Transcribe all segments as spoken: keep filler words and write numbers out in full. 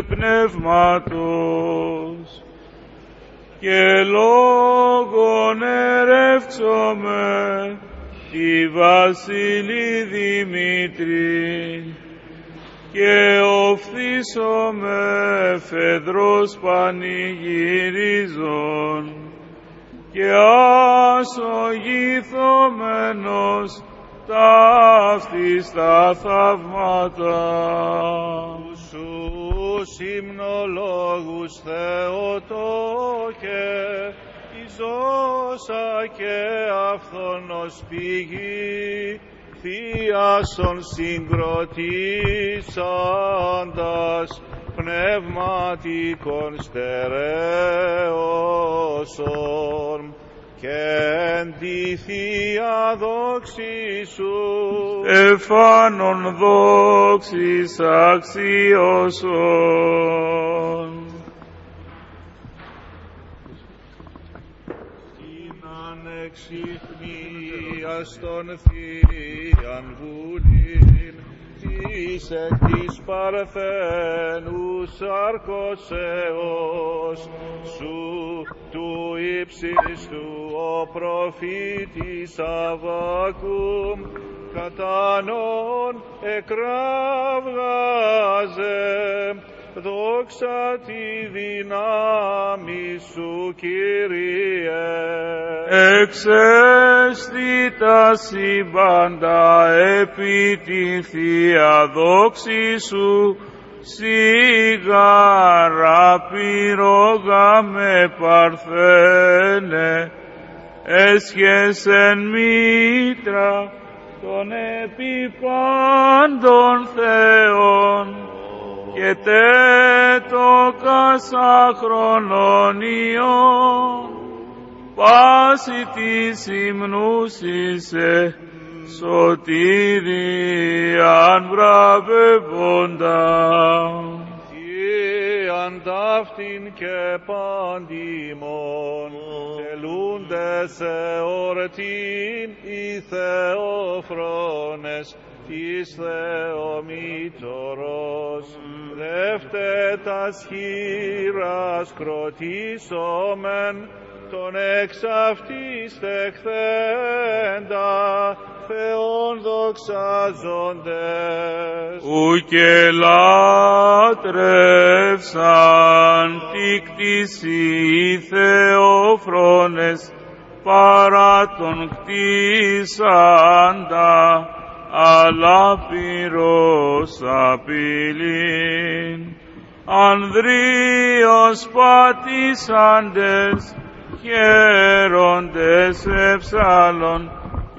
πνεύματος, και λόγον ερεύξομαι τη Βασιλή Δημήτρη, και οφθήσομαι φεδρός πανηγυρίζων, και ασογηθωμένος ταύτης τα θαυμάτα. Τους υμνολόγους Θεοτόκε, εις ζώσα και αυθονος πηγή, θείασον συγκροτήσαντας, πνευματικον στερεώσον, και εν τη Θεία δόξη σου, εφάνων δόξης αξιώσον. Την ανεξιχνίας των Θείαν Βουλήν, της εκ της Παρθένου σαρκώσεως σου, του ύψιστου ο προφήτης Αββακούμ, κατανόν εκραυγάζε, δόξα τη δύναμη σου, Κύριε. Εξέστη τα σύμπαντα επί τη Θεία δόξη σου, σιγάρα πυρόγα με Παρθένε, έσχεσεν μήτρα των επιπάντων Θεών, και τέτοκας αχρονών ιών, πάση της υμνούσισε σωτηρίαν βραβεύοντα. Θείαν ταύτην και παντιμών, τελούντες εορτήν οι Θεόφρονες της Θεομήτωρος, δεύτε τας χείρας κροτήσομεν, τον εξ αυτής τεχθέντα Θεόν δοξάζοντες. Ου και λάτρευσαν τη κτήση οι Θεόφρονες παρά τον κτίσαντα, αλλά πυρός απειλήν. Ανδρείος πατήσαντες, χαίροντες εψάλλων,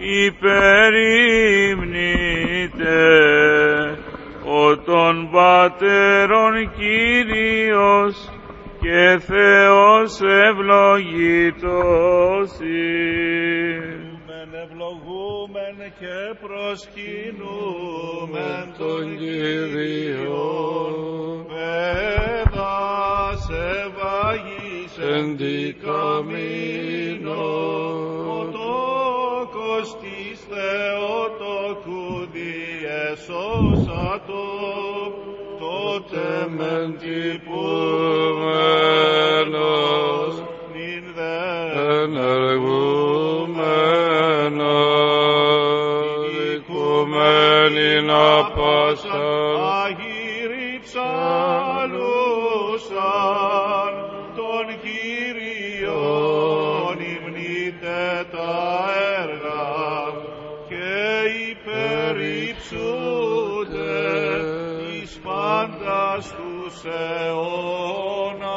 υπερήμνητε, ο των πατέρων Κύριος και Θεός ευλογητός ειν. Ευλογούμεν και προσκυνούμεν τον Κύριον, παιδας ευαγής εν δικαμίνων, ο τόκος της Θεοτόκου διεσώσατο, τότε μεν τυπούμενος, νυν δε να πάσα αγύρι ψαλούσαν τον Κύριον, υμνείτε τα έργα και υπερυψούνται εις πάντας τους αιώνα.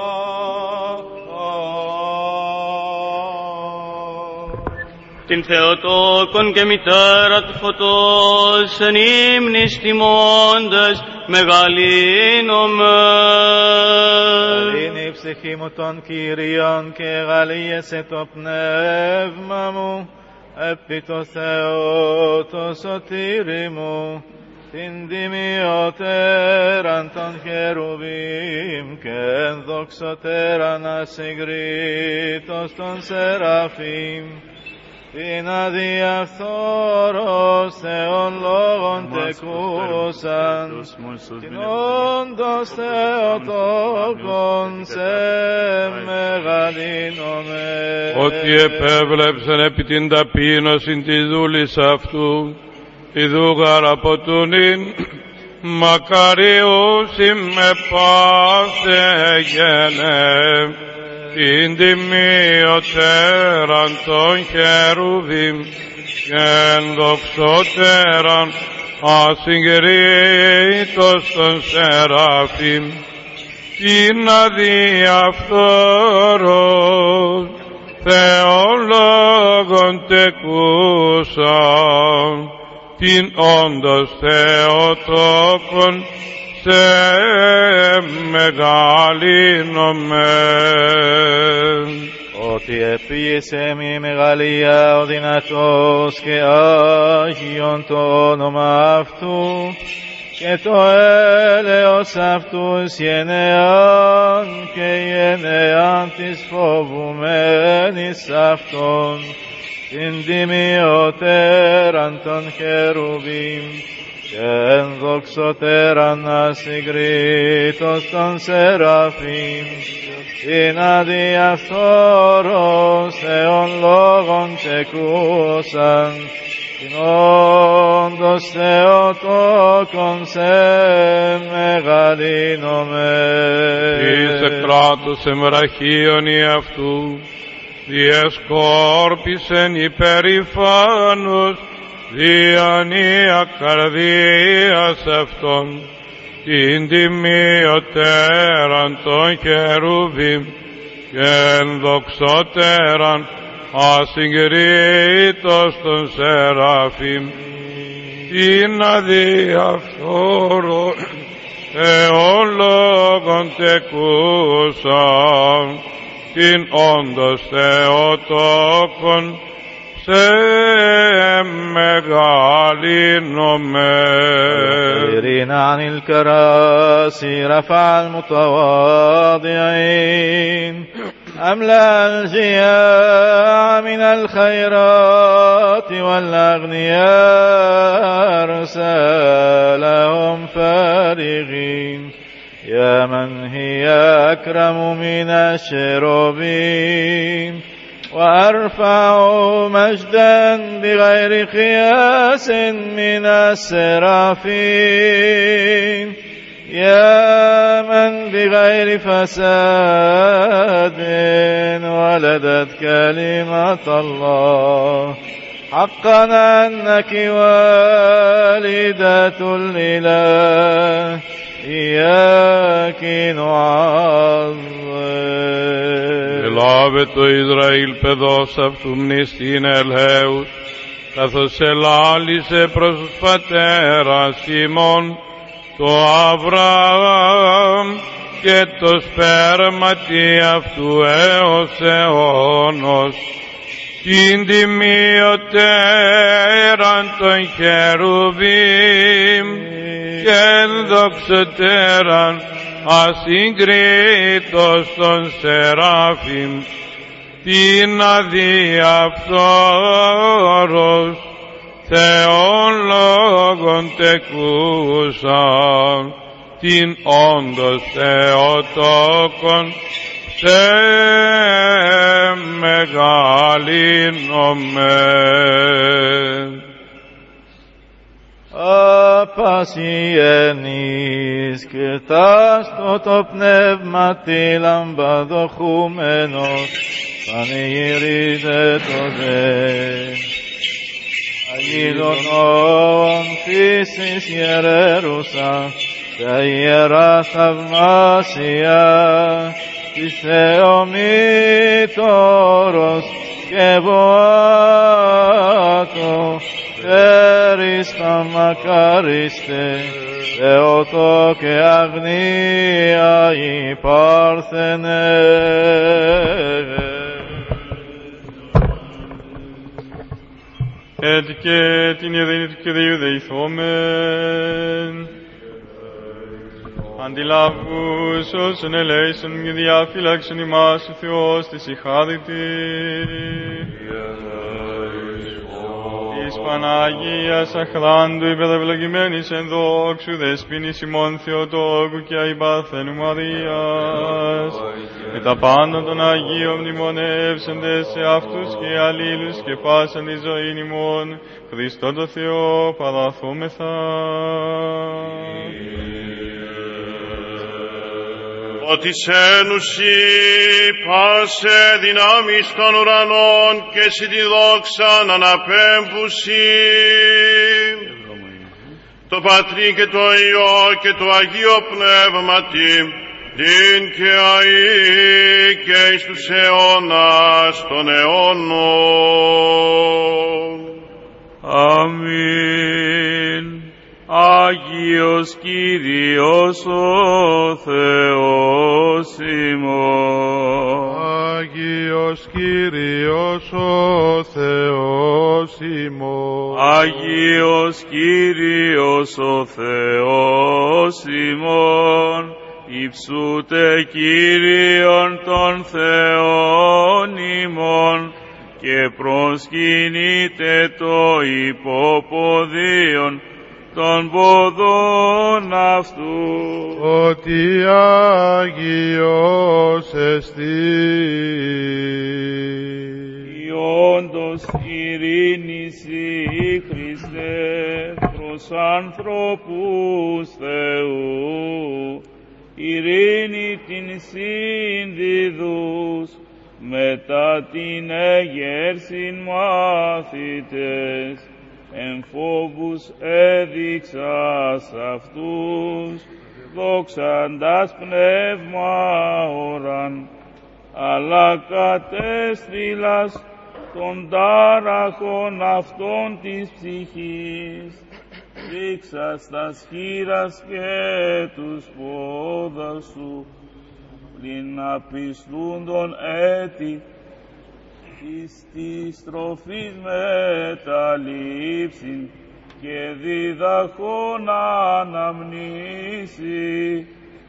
Την Θεοτόκον και μητέρα του φωτός εν ύμνης τιμώντες μεγαλύνομαι. Γαλήνει η ψυχή μου τον Κύριον και γαλίεσαι το πνεύμα μου επί το Θεό το σωτήρι μου, την τιμιωτέραν των χερουβίμ και ενδοξωτέραν ασυγκρίτως των σεραφείμ. την αδιαφθόρος Θεόν λόγων τεκούσαν, την όντως Θεοτόκον σε μεγαλύνομαι. Ότι επέβλεψεν επί την ταπείνωσιν της δούλης αυτού, ιδούγαρ από τουνήν, μακαριούς με πάθε γένε, την τιμιωτέραν των χερουβίμ, και ενδοξωτέραν ασυγκρίτως των σεράφιμ, την αδιαφθόρος Θεολόγων τεκούσαν, την όντως Θεοτόκον σε μεγαλύνομαι. Ότι επίησε μη μεγαλεία ο δυνατός και Άγιον το όνομα αυτού, και το έλεος αυτούς γενεάν και γενεάν της φοβουμένης αυτών, την τιμιωτέραν των χερουβίμ, και ενδοξωτέραν ασυγκρίτως των σεράφιμ, την αδιαφθόρος Θεόν λόγων τεκούσαν, την όντως Θεοτόκον σε μεγαλύνομαι. Εις εκράτους εμραχίων αυτού, διεσκόρπισεν υπερηφάνους, διανία καρδίας αυτών, την τιμιωτέραν των χερουβίμ, και ενδοξωτέραν ασυγκρίτως των σεράφιμ, την αδιαφθόρο Θεόν λόγων τεκούσαν, την όντως Θεοτόκον σε μεγαλύνομαι. عن الكراسي رفع المتواضعين، أملأ الجياع من الخيرات والأغنياء أرسلهم فارغين. يا من هي أكرم من الشروبين، وأرفع مجدا بغير قياس من السرافين. يا من بغير فساد ولدت كلمة الله، حقا أنك والدة الإله، إياك نعظم. Ελάβε το Ισραήλ παιδός αυτού μνηστήν ελέους, καθώς ελάλησε προς τους πατέρας ημών, το Αβραάμ και το σπέρματι αυτού έως αιώνος, την τιμιωτέραν των χερουβίμ, και ενδοξωτέραν ασυγκρίτως των σεράφιμ, την αδιαφθόρος Θεόν λόγων τεκούσαν, την όντως Θεοτόκον σε μεγαλύνομαι. Απασιένεις κοιτάστο το πνεύμα τη λαμπαδοχούμενος, πανηγυρίζε το δε. Αγίδωνον φύσης ιερέρουσα, τα ιερά θαυμάσια, της Θεομήτωρος και βοάτο, Ευχαριστά μακαρίστε, Θεότο και αγνία υπάρχενε. Έτσι και την ειρήνη του Κυρίου δεηθόμεν. Αντιλάβους όσων ελέησον και διαφύλαξον ημάς ο Θεός της ηχάδητη. Παναγίας αχλάντου υπεδευλογημένης εν δόξου δεσποίνης ημών Θεοτόκου και αϊπάθενου Μαρίας. Και τα πάντα των Αγίων μνημονεύσεντες σε αυτούς και αλλήλους και πάσαν τη ζωή ημών, Χριστό το Θεό παραθούμεθα. Ότι σε νουσί πάσε δυνάμεις των ουρανών και συ τη δόξαν αναπέμπουσι. Το Πατρί και το Υιό και το Αγίο Πνεύματι, την και αεί και εις τους αιώνας των αιώνων. Αμήν. Άγιος Κύριος ο Θεός ημών. Άγιος Κύριος ο Θεός ημών. Άγιος Κύριος ο Θεός ημών. Υψούτε Κύριον των Θεών ημών και προσκυνείτε το υποποδίον των ποδών αυτού, ότι Άγιος εστί. Ιόντος ειρήνης η Χριστέ προς ανθρώπους Θεού, ειρήνη την συνδιδούς, μετά την εγέρσιν μάθητες, εν φόβους έδειξας αυτούς, δόξαντας πνεύμα όραν, αλλά κατέστριλας των τάραχων αυτών της ψυχής, δείξας τας χείρας και τους πόδας σου, πριν απιστούν τον έτη, εις της τροφής μεταλήψην και διδαχών αναμνήσει,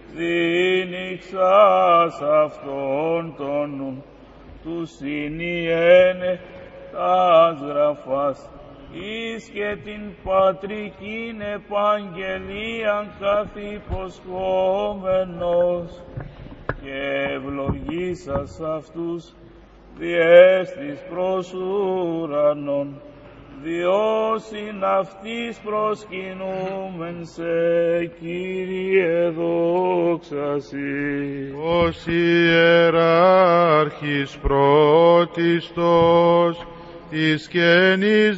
δίνυξας αυτόν τον νου, του συνιένε τας γραφάς, εις και την πατρικήν επαγγελίαν καθυποσχόμενος, και ευλογήσας αυτούς διέστης προς ουρανών, διώσιν αυτής προσκυνούμεν σε Κύριε δόξασι. Ως ιεράρχης πρώτιστος της Καινής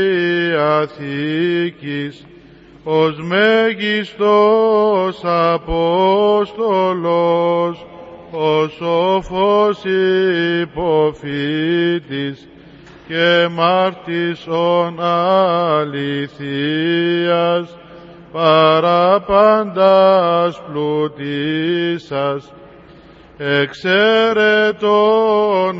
Διαθήκης, ως μέγιστος Απόστολος, ο σοφός υποφύτης και μάρτισον αληθείας, παραπάντας πλουτίσας, εξαίρετον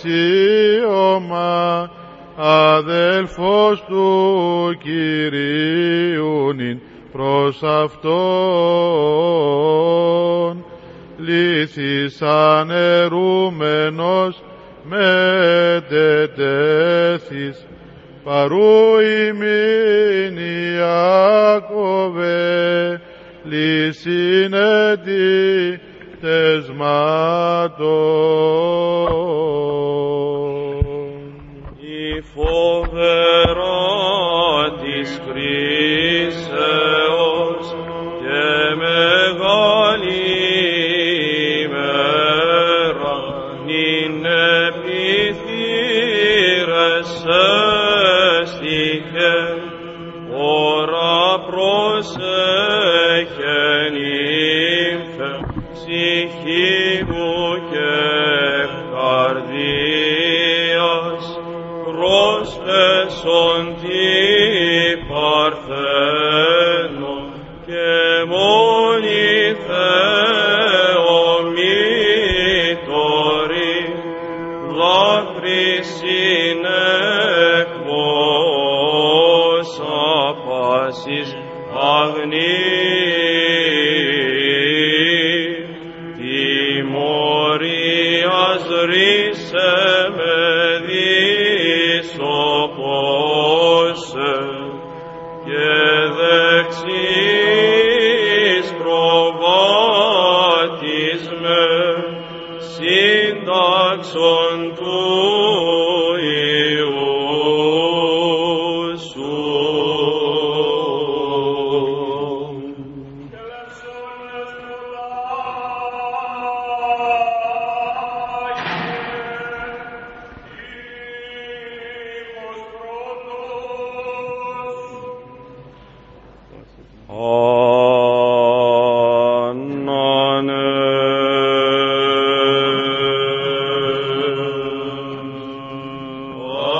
αξίωμα, αδέλφος του Κυρίου νυν προς αυτόν, λύθης αναιρούμενος μετετέθης, παρού ημίν Ιάκωβε, λύσιν ετή τεσμάτων. Η φοβερό της κρίσεως και μεγάλη ημέρα, νυν επιθύρες έστυχε, ώρα προσέχεν ήλθε, ψυχή μου και καρδίας, πρόσπεσον τη παρθένο και μόνη Θεό μήτωρη, δάκρυ συνεκβός απάσης αγνή. Τιμωρίας ρίσε με δισοπός με σύνταξον του Υιού σου. Amen.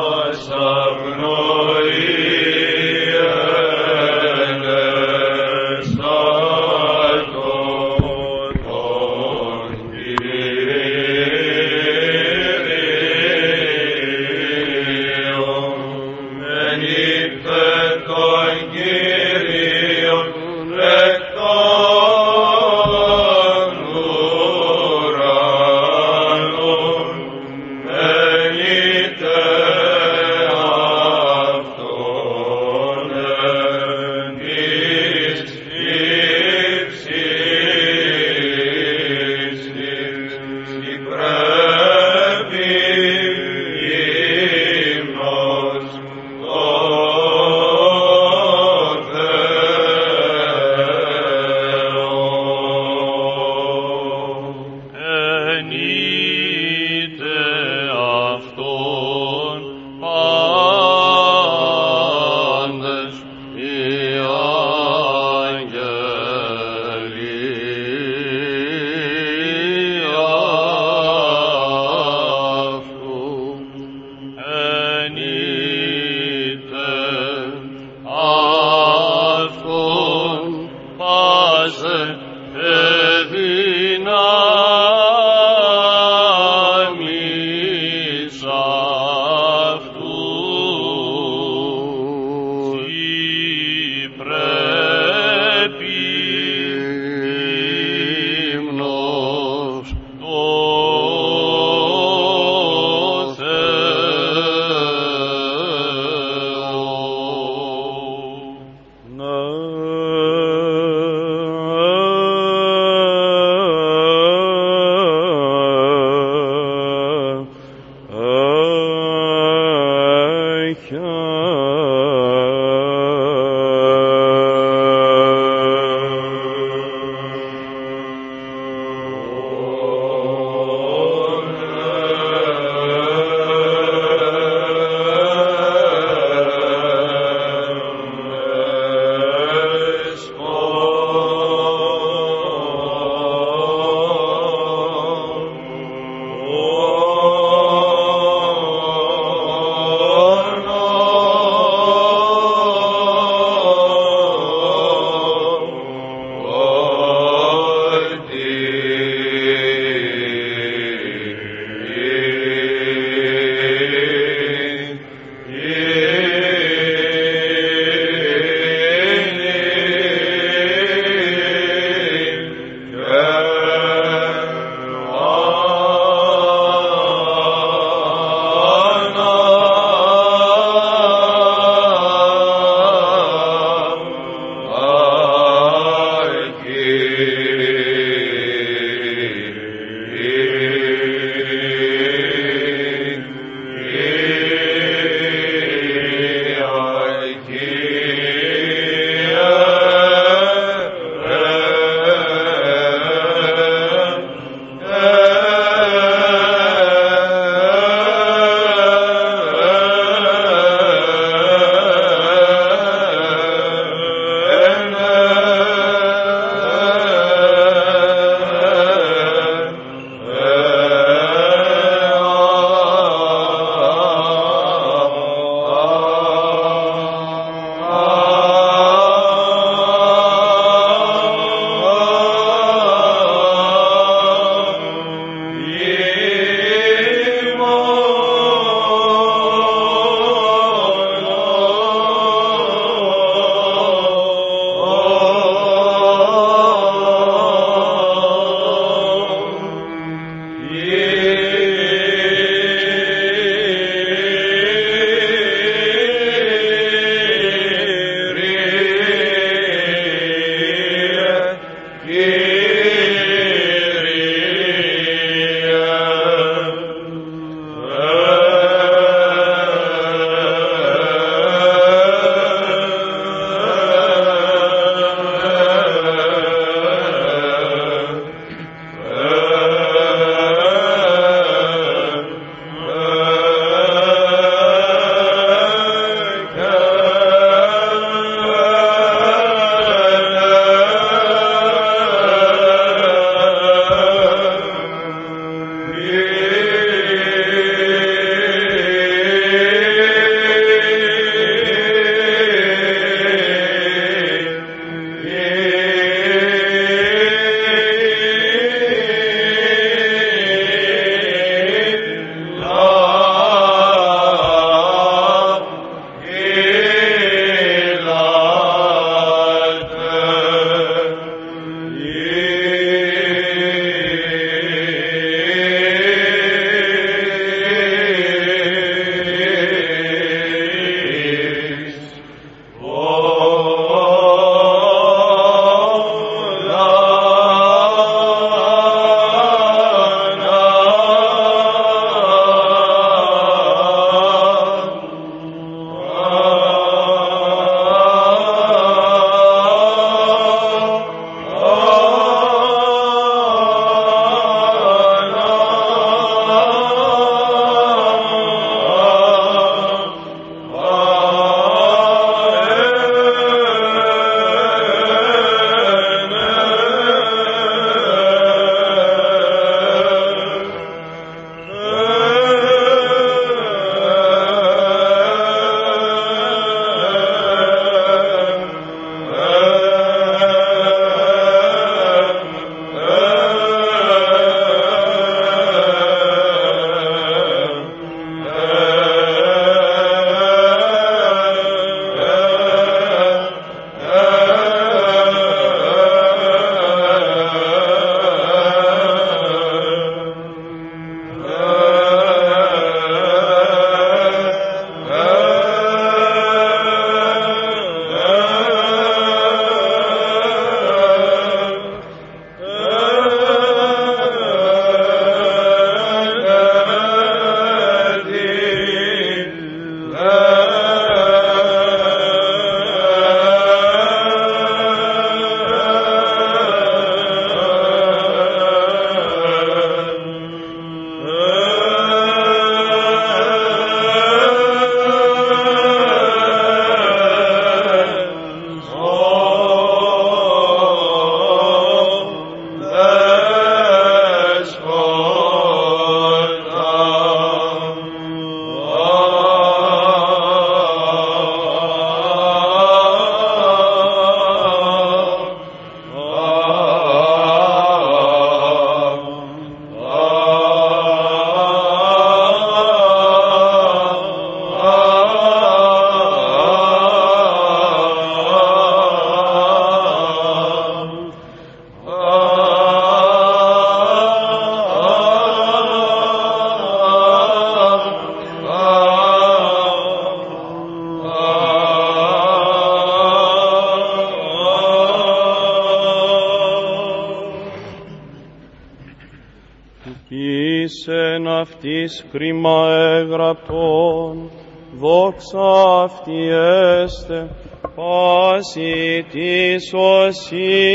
Ήσεν αυτής κρίμα έγραπτον, δόξα αυτή έστε, πάση της οσί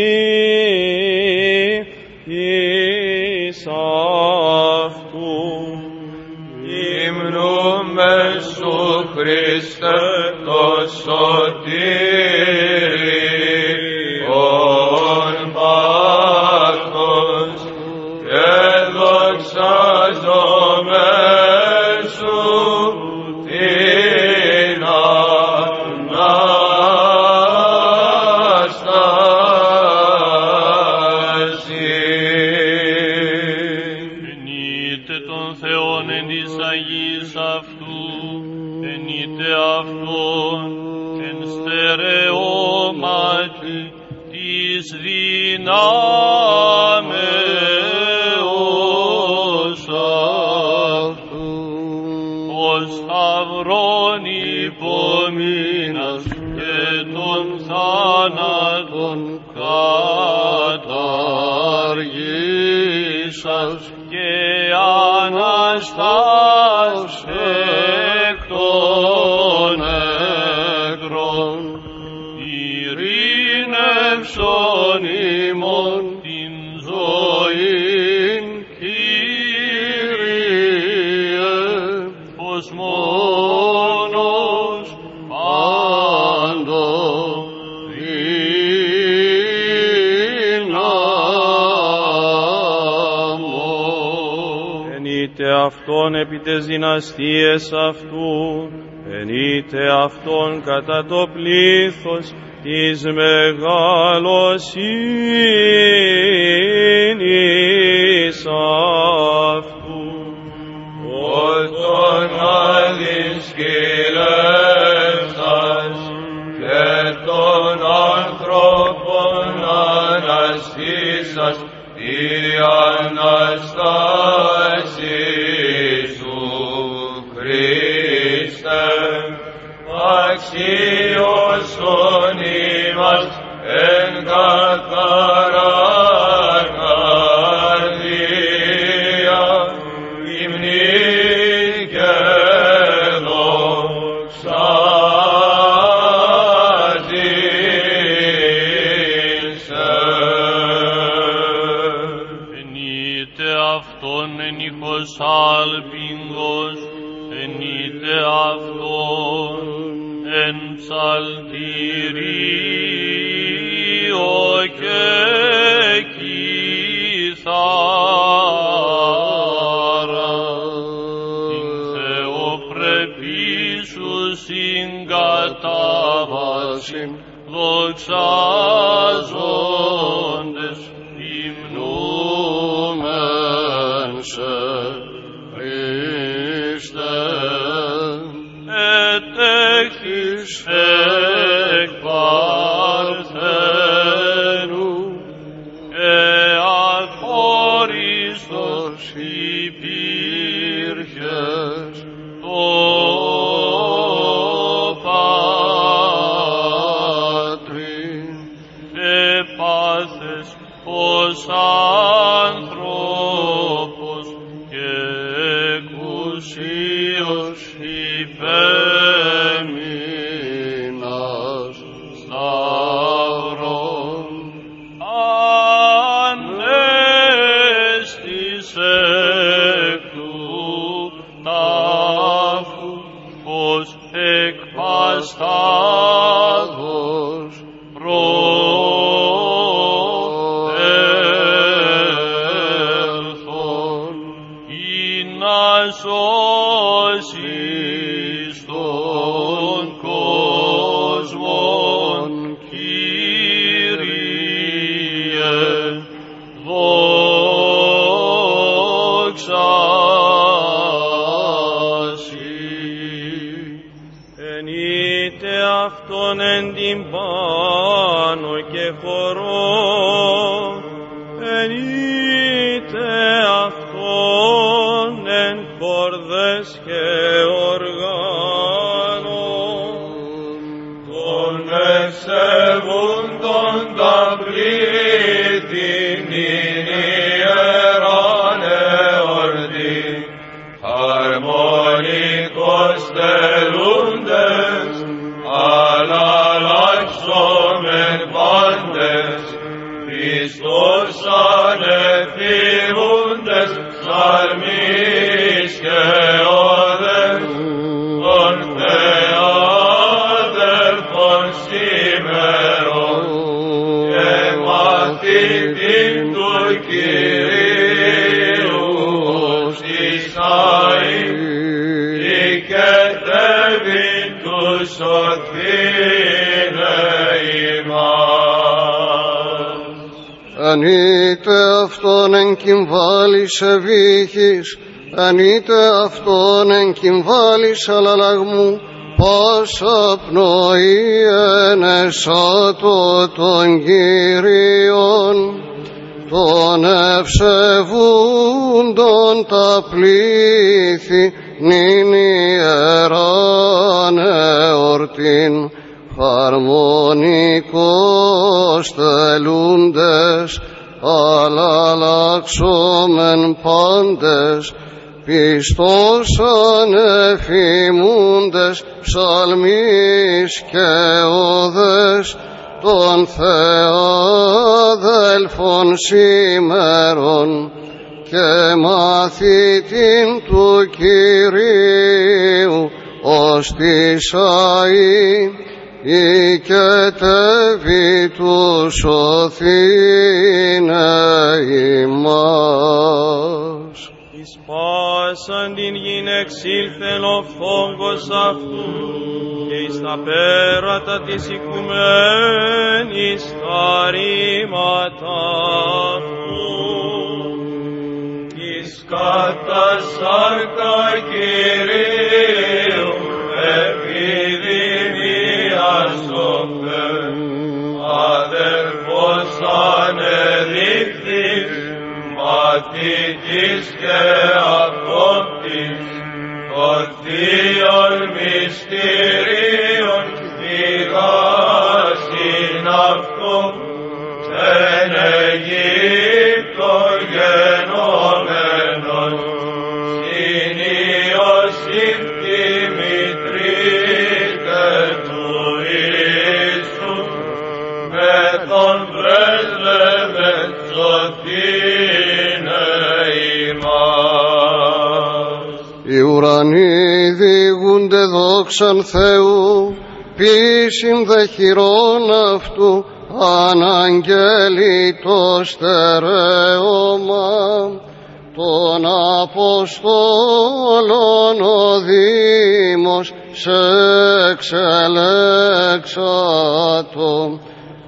εις αυτού. Υμνούμε σου Χριστέ το σωτήριον πάθος και δοξάζομαι σου την Ανάσταση. Ενείτε τον Θεόν εν της Αγίας αυτού, ενείτε αυτόν εν στερεώματι της δυνάμεως αυτού, ως σταυρόν υπομείνας και των θάνατων καταργήσας και Αναστάς εκ των νεκρών, ειρήνευσον ημών την ζωήν, Κύριε, ως μόνος πάντων δύναμος. Ενείτε αυτόν επί τες δυναστείες αυτού, ενείτε αυτόν κατά το πλήθος της μεγαλοσύνης αυτού. Όταν αδυσκυλεύσας και των ανθρώπων αναστήσας τη Αναστάση σου Χριστέ, αξίωσον ημάς εν καθαρά καρδία, υμνή και δοξάζησε. Ενείτε αυτόν εν ήχος άλπιγγος, ενείτε αυτόν εν ψαλτηρίο και κιθάρα, την θεοπρεπή σου συγκατάβασιν δοξάζοντες υμνούμεν σε Χριστέ. Ετέχεις εκ παρθένου εαχώριστος υπήρχες το Πατρί, επάθες ως άνθρωπος και εκουσίως υπέμεινας σταυρόν. Ανέστης εκ του τάφου ως εκ παστάδος προέλθον, ή να σώσεις τον κόσμον, Κύριε, δόξα σοι. Ενείτε αυτόν εν την πάνω και χορό, ενείτε αυτόν εν χορδές και οργάνων, Τον εξεβούντον τα πλήθη την ιεράν σωθήνε ημάς. Αν είτε αυτόν εγκυμβάλεις ευήχης, αν είτε αυτόν εγκυμβάλεις αλλαλαγμού, πάσα πνοή ενεσάτω των Κύριων, των ευσεβούντων τα πλήθη, νυν ιεράν εορτήν, χαρμονικώς τελούντες, αλλαλαξόμεν πάντες, πιστός ανεφημούντες, ψαλμείς και οδές, των Θεάδελφων σήμερον, και μαθητήν του Κυρίου, ως της αή, οικετεύει του σωθήνε ημάς. Εις πάσαν την γην εξήλθεν ο φόγκος αυτού, και εις τα πέρατα της οικουμένης τα ρήματα αυτού. Εις κατά σάρκα Κυρίου επιδημίας σοφέρ, αδελφός ανεδείχθης, μαθητής και απόκτης, των θείων μυστηρίων φυγάσιν αυτό, εν Αιγύπτο γενόμενον, συν Ιωσήφ τη μητρίδε του Ιησού, με τον πρέσβευε σωθήνε ημάς. Οι ουρανοί διηγούνται δόξαν Θεού, πίσιν δε χειρών αυτού, αναγγέλει το στερέωμα των Αποστόλων ο Δήμος σε εξελέξατο,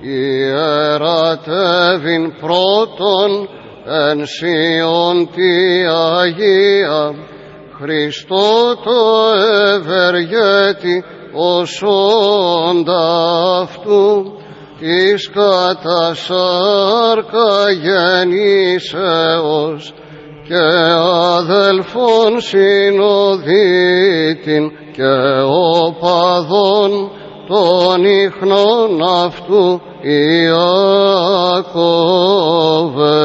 ιερατεύειν πρώτον εν Σιών τη Αγία, Χριστό το ευεργέτη ως όντα αυτού, της κατά σάρκα γεννήσεως, και αδελφών συνοδίτην και οπαδών των ιχνών αυτού Ιακώβε.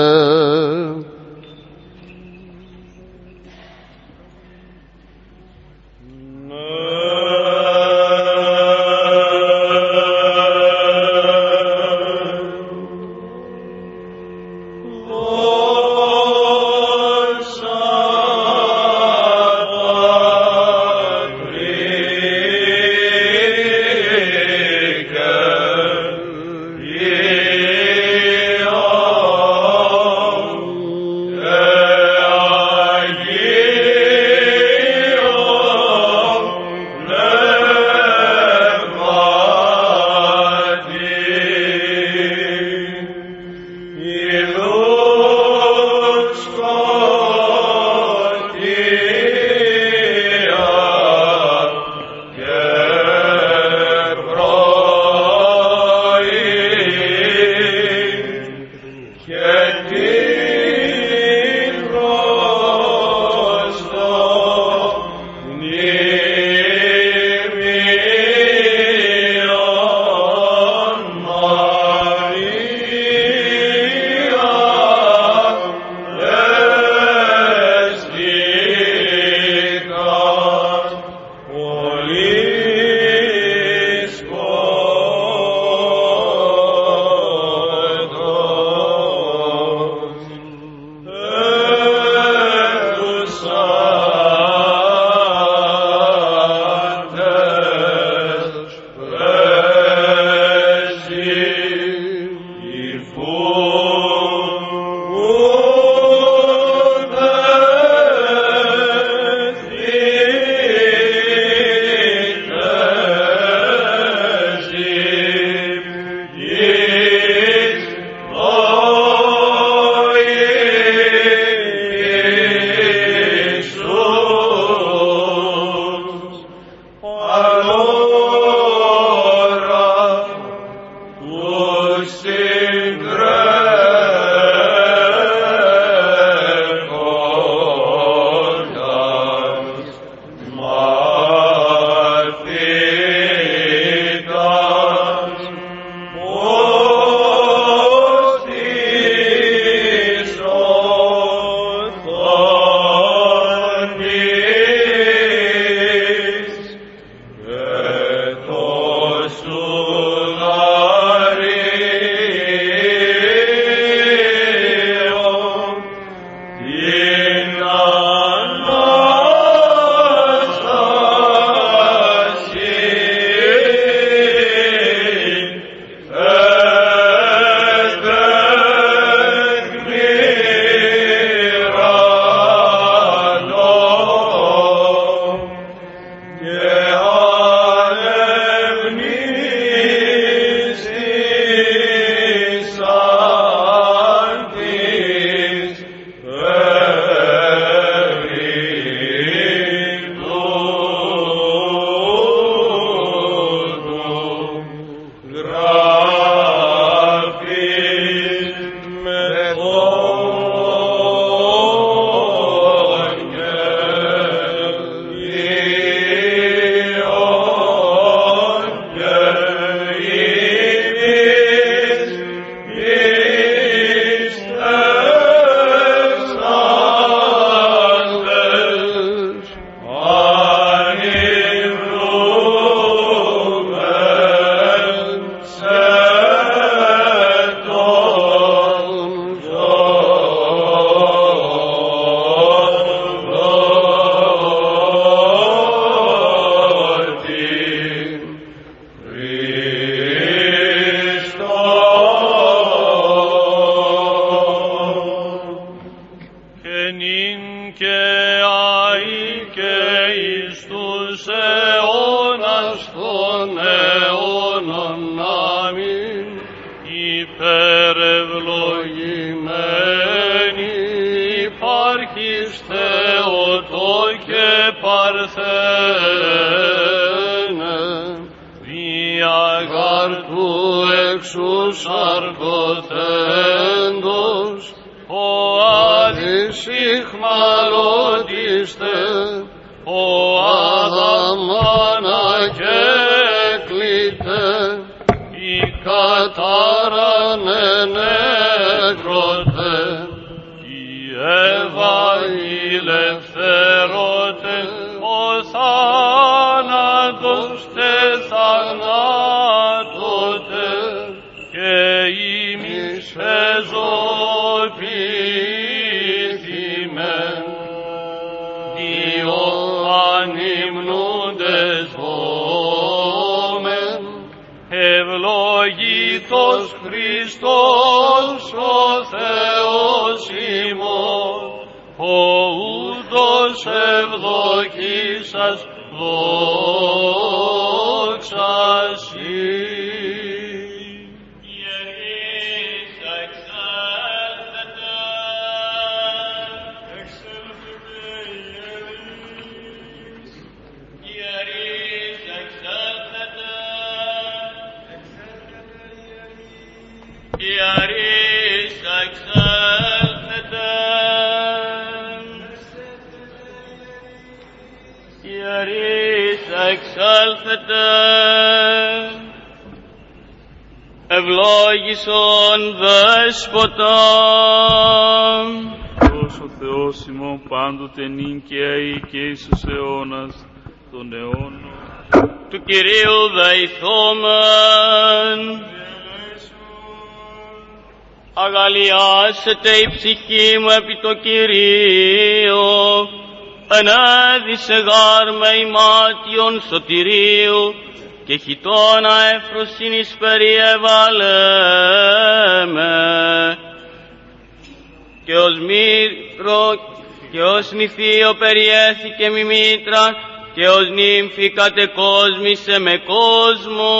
νυν και αεί και εις τους αιώνας των αιώνων. Αμήν. Υπερευλογημένη υπάρχεις Θεότο και Παρθένε, διαγάρ του εξού σαρκοθέντος, ο αδυσυχμαλώτιστε, ο Αδάμ ανακέκλητε, η κατάρανε νεκρώτε, η Εύα ηλευθερώτε, ο θάνατος τε θανάτωτε, και ημείς εζωπήθημεν, διό ανυμνούντες βόμεν, ευλογητός Χριστός ο Θεός ημών, ο ούτως ευδοκίσας δόξα Συ. Ιερείς εξέλθετε, εξέλθετε ιερείς, ιερείς εξέλθετε, ιερείς εξέλθετε, ιερείς εξέλθετε, ευλόγησον δέσποτα. Θεός ο Θεός ημών πάντοτε νυν και αεί και εις τους αιώνας των αιώνων. Του Κυρίου δεηθόμεν. Αγαλιάσετε η ψυχή μου επί το Κυρίο, ενέδισε γάρ με ημάτιον σωτηρίου, και χιτώνα εφροσύνης περιέβαλε με. Και ως μήτρο και ως νηφίο περιέθηκε μη μήτρα, και ως νύμφη κατεκόσμησε με κόσμο.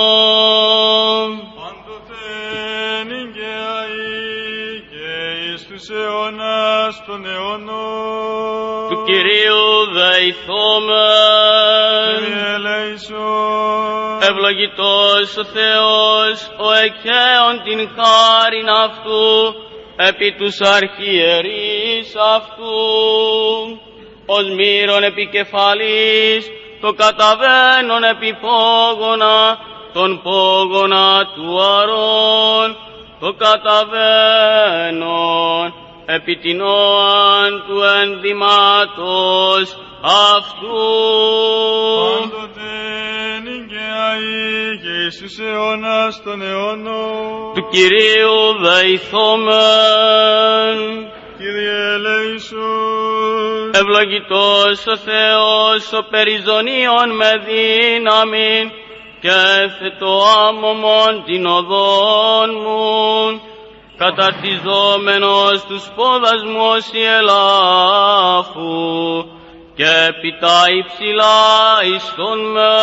Πάντοτε νυν και αεί και εις τους αιώνας των αιώνων. Του Κυρίου δεηθόμεν. Κύριε ελέησον. Ευλογητός ο Θεός, ο εκχέων την χάριν αυτού, επί τους αρχιερείς αυτού, ως μύρον επικεφαλής, το καταβαίνον επί πόγωνα, τον πόγωνα του Αρών, το καταβαίνον επί την όαν του ενδυμάτος αυτού. Πάντοτε νυν και αεί και εις τους αιώνας των αιώνων. Του Κυρίου δεηθόμεν. Κύριε ελέησον. Ευλογητός ο Θεός, ο περιζωνίων με δύναμιν, και έθετο άμωμον την οδόν μου, καταρτιζόμενος τους πόδασμος η ελάφου, και επιτά υψηλά εις τον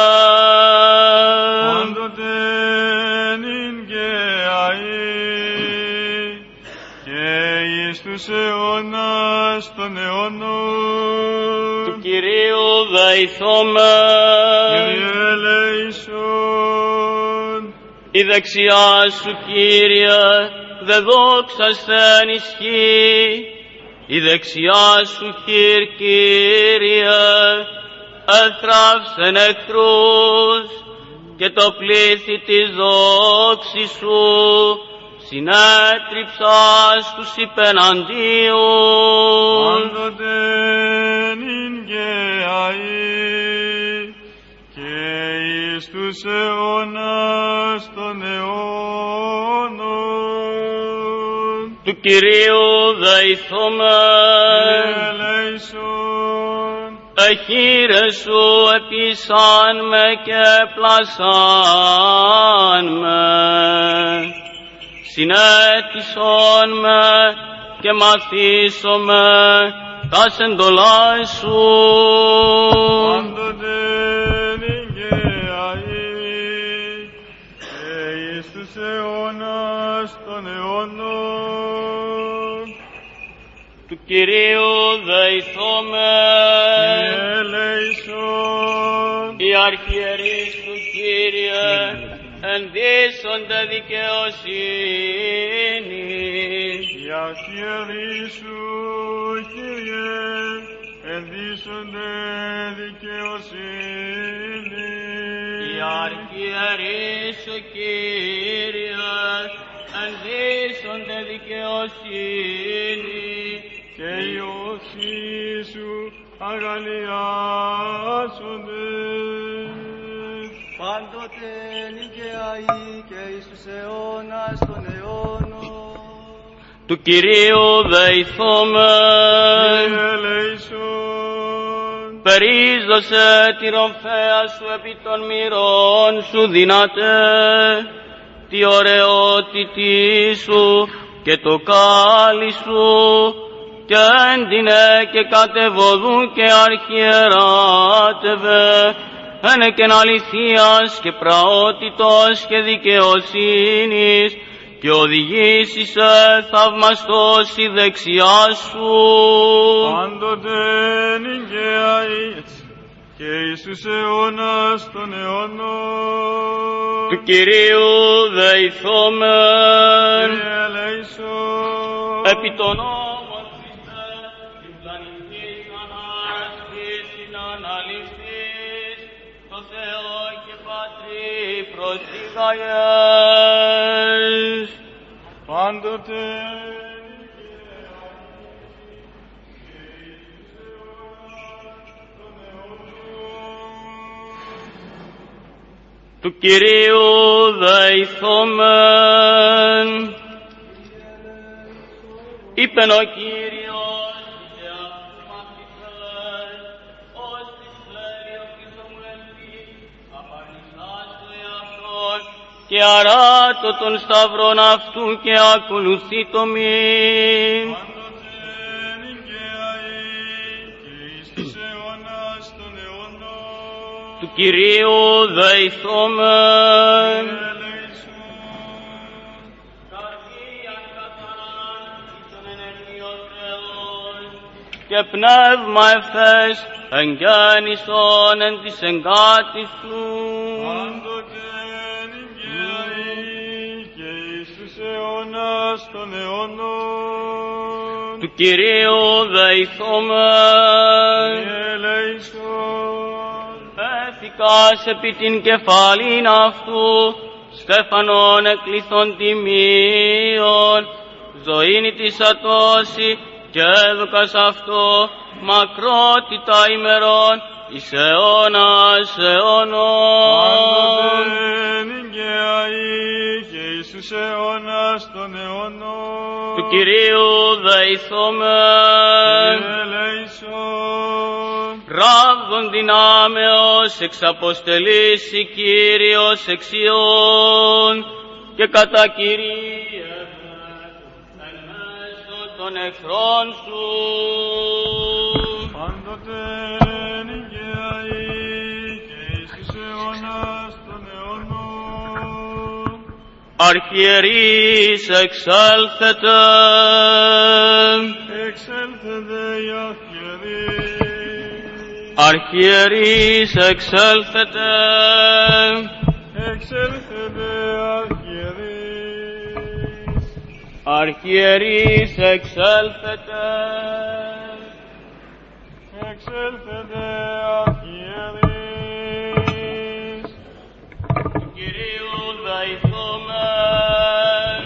μεν. Πάντοτε νυν και αεί και εις τους αιώνας των αιώνων. Του Κυρίου δεηθόμεν. Κύριε ελέησον. Η δεξιά σου, Κύριε, δε δόξασθεν ισχύ. Η δεξιά σου, χείρ, Κύριε, έθραυσεν εχθρούς, και το πλήθη της δόξης σου συνέτριψας τους υπεναντίον. Πάντοτε νυν και αεί και εις τους αιώνας των αιώνων. Του Κυρίου δεηθόμεν. Κύριε ελέησον. Εχείρες σου επίσαν με και πλάσαν με, συνέτησον με και μαθήσομαι τας εντολάς σου. Πάντοτε νικαιαή και εις τους αιώνας των αιώνων. Του Κυρίου δεηθώμε, Κύριε ελέησον. οι αρχιερείς του Κύριε ενδύσσονται δικαιοσύνη. Οι αρχιερείς σου, Κύριε, ενδύσσονται δικαιοσύνη. Οι αρχιερείς σου Κύριε ενδύσσονται δικαιοσύνη. Και οι οσί σου αγαλιάσονται. Πάντοτε νικαιαή και εις τους αιώνας των αιώνων. Του Κυρίου δεηθώμε, Κύριε ελέησον. περίζωσε τη ρομφαία σου επί των μυρών σου δυνατέ, τη ωραιότητή σου και το κάλλι σου, και έντυνε και κατεβοδού και αρχιεράτευε, ένεκεν αληθείας και πραότητος και δικαιοσύνης, και οδηγήσισε θαυμαστός η δεξιά σου. Πάντοτε νικαιαή και εις τους αιώνας των αιώνων. Του Κυρίου δεηθόμεν, Κύριε ελέησον. επί των νόμων Χριστέ, την πλανητής ανάστησης να αναλυφθείς, το Θεό και Πατρί προσήγαγες. Πάντοτε του Κυρίου δεηθόμεν. Είπεν ο Κύριος σε αυτούς μαθητές, ως της φέρει ο Χριστομουέλη, απαρνησάς το εαυτόν, και αράτω τον σταυρόν αυτού και ακολουθεί το μήν. πάντοτε νικαιαή και εις τους αιώνας των αιώνων. Του Κυρίου δεηθόμεν. Κύριε ελέησον. Καρδίαν καθαράν ίσον ενεργεί ο Θεός, και πνεύμα ευθές εγγέννησον εν της εγκάτης σου. Πάντοτε νικαιαή και εις τους αιώνας των αιώνων. Του Κυρίου δεηθόμεν. Κύριε ελέησον. Έθηκας επί την κεφάλην αυτού, στέφανον εκλήθων τιμίων, ζωήν της ατόση, και έδωκας αυτό μακρότητα ημερών, εις αιώνας αιώνων. Πάντοτε νικαιαή και εις τους αιώνας των αιώνων. Του Κυρίου δεηθόμεν. Κύριε ελέησον. Ράβδον δυνάμεως εξαποστελήσει Κύριος εξιών, και κατακυρίευε εν μέσω των εχθρών σου. Πάντοτε νικαιαή και εις τους αιώνας των αιώνων. Αρχιερείς εξέλθετε, Εξέλθετε οι αρχιερείς. αρχιερείς εξέλθετε, Εξέλθετε αρχιερείς. αρχιερείς εξέλθετε. Εξέλθετε αρχιερείς. Του Κυρίου δεηθόμεν.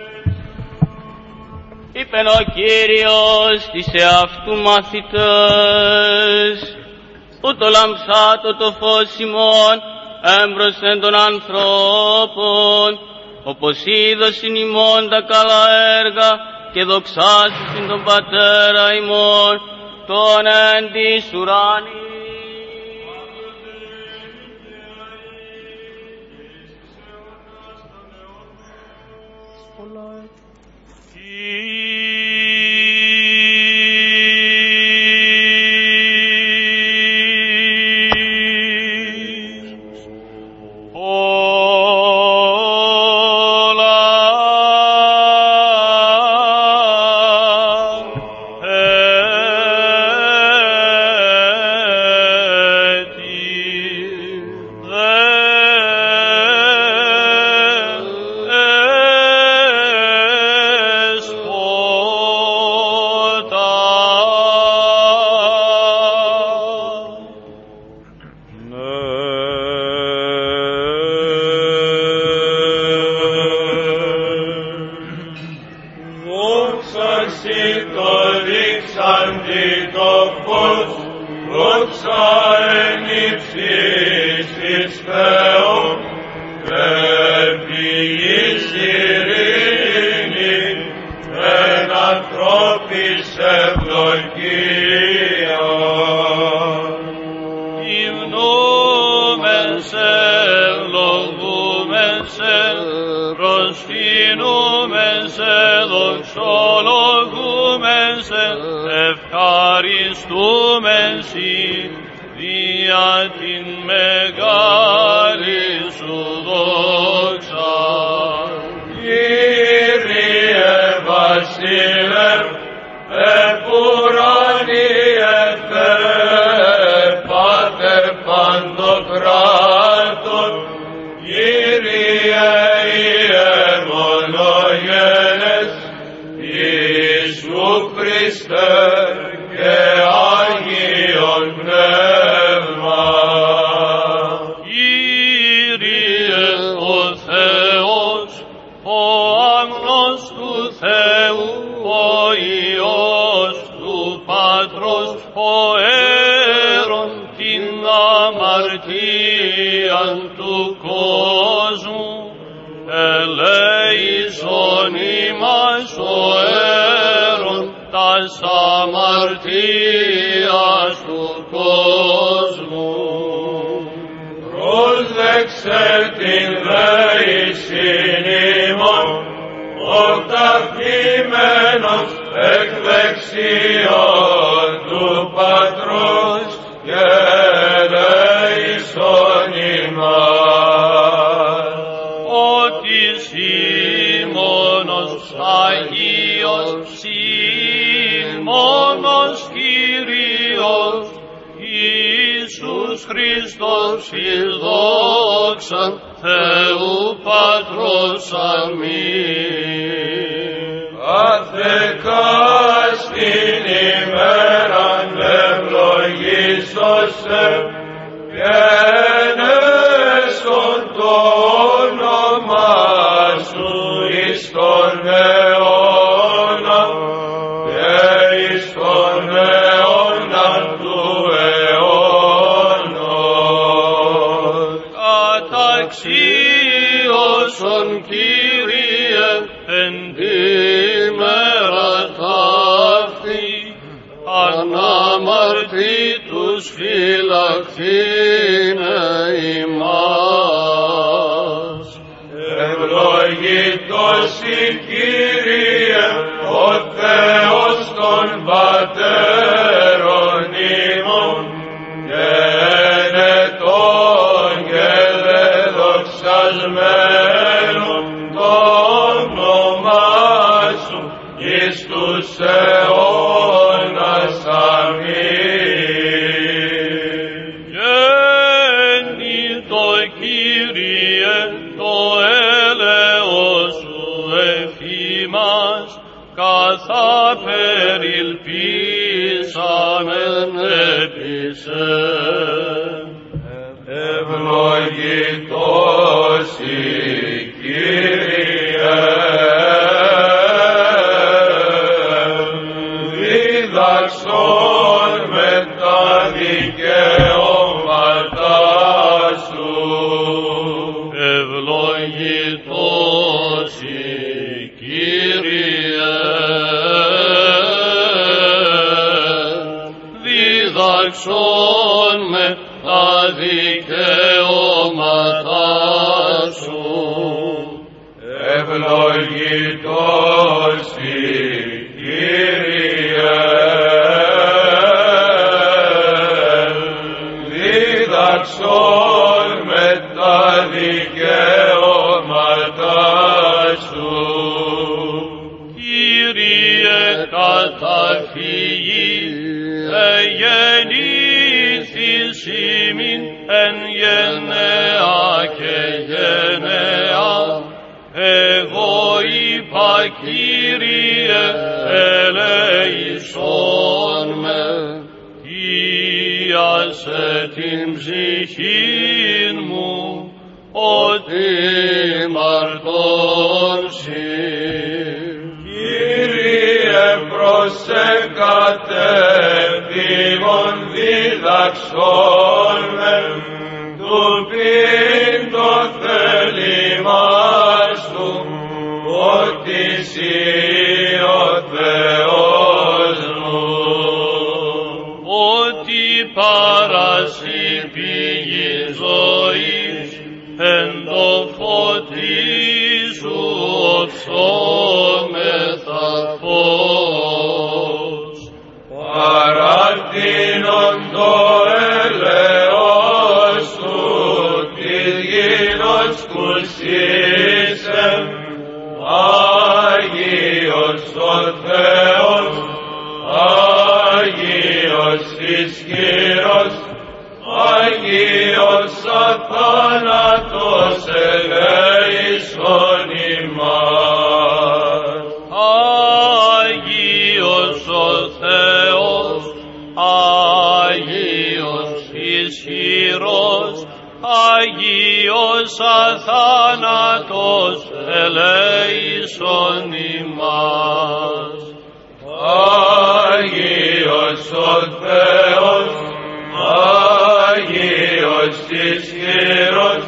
Είπεν ο Κύριος της εαυτού μαθητές, ούτω λαμψάτο το φως ημών έμπροσθεν των ανθρώπων, όπως είδωσιν ημών τα καλά έργα και δοξάσισιν τον Πατέρα ημών, τον εν της ουράνης. Κύριε φως, δόξα εν ύψης εις Θεού, και πηγής ειρήνη, εν ανθρώπης ευδοκία. Υμνούμεν σε, ευλογούμεν σε, προσκυνούμεν σε, δοξολογούμεν σε, ευχαριστούμεν σοι, δια την μεγάλη σου δόξα. Κύριε Βασίλε, επουράνιε Θεέ, Πάτερ παντοκράτορ, Κύριε ιερομονογένες, Ιησού Χριστέ και Άγιον Πνεύμα. Κύριε ο Θεός, ο άγνος του Θεού, ο Υιός του Πατρός, ο αίρον την αμαρτίαν του κόσμου, ελέησον ημάς ο αίρον τας αμαρτίας του κόσμου. Πρόσδεξε την δέησιν ημών, ορταθήμενος εκ δεξιών του Πατρός και ελέησον ημάς. Ότι μόνος Αγίος, σύ μόνος Κύριος, Ιησούς Χριστός εις δόξαν Θεού Πατρός αμήν. Αθεκάς την ημέραν ευλογήσωσε και ενέσον το όνομα σου εις τον αιώνα και εις τον αιώνα του αιώνος. Καταξίωσον Κύριε εν τη μέρα ταύτη, αναμαρτήτους φυλαχθήνε ημάς. Ευλογητός η Κύριε, ο Θεός των πατέρων ημών, και ενετών και δεδοξασμένων το όνομά σου εις τους αιώνας. Αμήν. Γέννητο Κύριε, το έλεος σου εφήμας, καθά περιλπίσαμεν επί σε. Ευλογητός η Κύριε, δίδαξον με τα δικαιώματά σου. Ευλογητός η Κύριε, δίδαξον με τα δικαιώματά σου. Ευλογητός η Κύριε, δίδαξον με τα δικαιώματά σου. Κύριε καταφύγη, εγεννήθης ημίν εν γενναία και γενναία. Εγώ είπα, Κύριε, ελέησόν με, Ιάσε την ψυχήν μου, ότι μαρτώνσι. Κύριε, προσεκατεύθυνε ημών διδαξών με, του πειν το θέλημάς του, ότι εσύ ο Θεός μου. Ότι παρασύ πηγή ζωής, εν το φωτί σου οψόμεθα φως. Παρακτήνον το έλεος του, της γήνος κουσίσεν, Άγιος ο Θεός, Άγιος ισχυρός, Άγιος αθάνατος ελέησον ημάς. Άγιος ο Θεός, Άγιος ισχυρός, Άγιος αθάνατος ελέησον ημάς. Άγιος ο Θεός, Άγιος ισχυρός,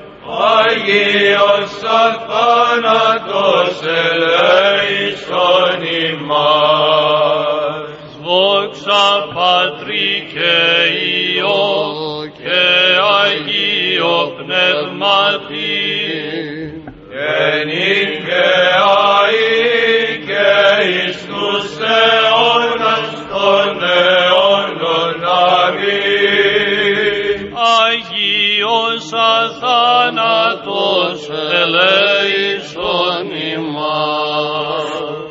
Άγιος αθάνατος ελέησον ημάς. Δόξα Πατρί και Υιό και Αγίο Πνεύματι, και νυν και αεί και εις τους αιώνας των αιώνων. Αμήν. Αγίος αθάνατος ελέησον ημάς.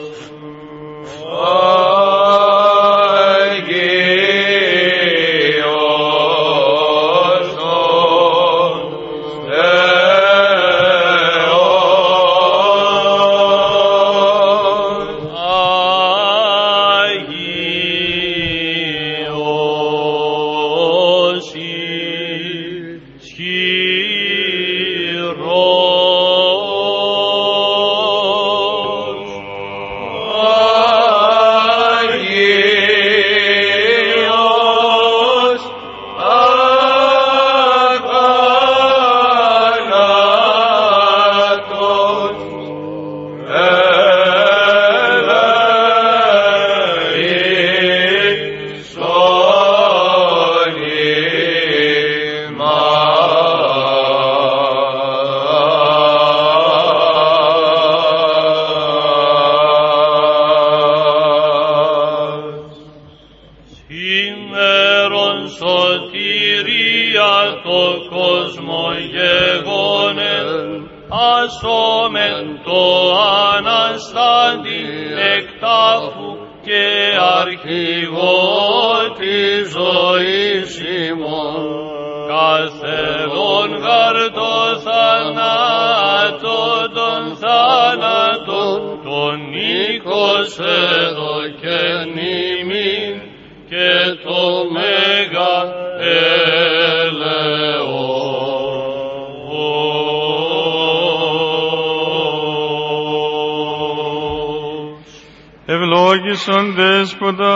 Ευλόγησον Δέσποτα,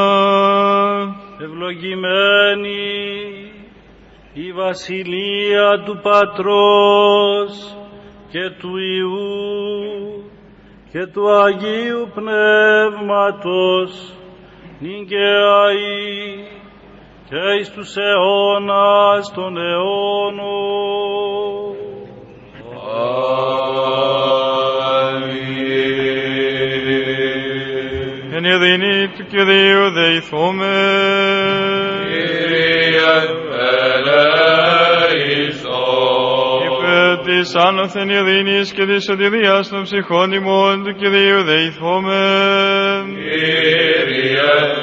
ευλογημένη η βασιλεία του Πατρός και του Υιού και του Αγίου Πνεύματος, νυν και αεί και εις τους αιώνας των αιώνων. Εν ειρήνη του Κυρίου δεηθούμε. Κύριε ελέησον. Υπέρ της άνωθεν ειρήνης και της σωτηρίας των ψυχών ημών του Κυρίου δεηθούμε. Κύριε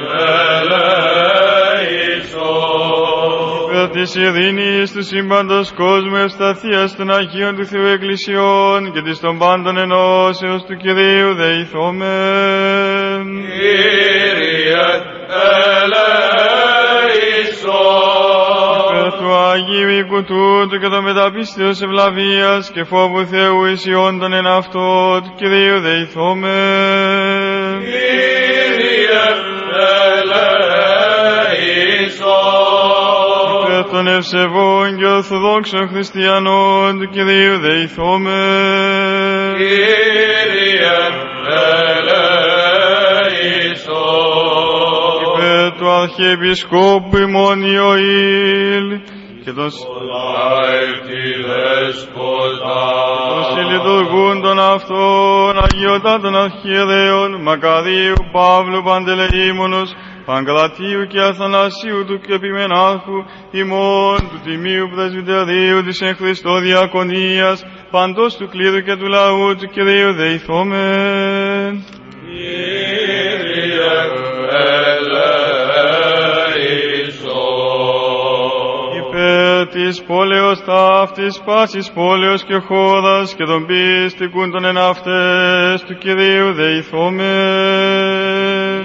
ελέησον. Υπέρ της ειρήνης του σύμπαντος κόσμου ευσταθίας των Αγίων του Θεού Εκκλησιών και της των πάντων ενώσεως του Κυρίου δεηθούμε. Κύριε ελέησον. Υπέρ του Αγίου οίκου τούτου και των μεταπίστεως ευλαβίας και φόβου Θεού ισιόντων εν αυτό του Κυρίου δεηθούμε. Κύριε ελέησον. των ευσεβών και ορθοδόξων χριστιανών του Κυρίου δεηθόμεν. Κύριε ελέησον. Υπέρ του Αρχιεπισκόπου ημών Ιωήλ και των συλλειτουργούν των αυτών αγιωτάτων αρχιερέων Μακαρίου, Παύλου, Παντελεήμονος, Παγκρατίου και Αθανασίου του Κρεπημενάρχου, ημών του Τιμίου Πρεσβυτερίου της εν Χριστώ Διακονίας, παντός του κλήρου και του λαού του Κυρίου δεηθόμεν. Κύριε ελέησον. Υπέρ της πόλεως ταύτης, πάσης πόλεως και χώρας και των πίστικων των εναυτές του Κυρίου δεηθόμεν.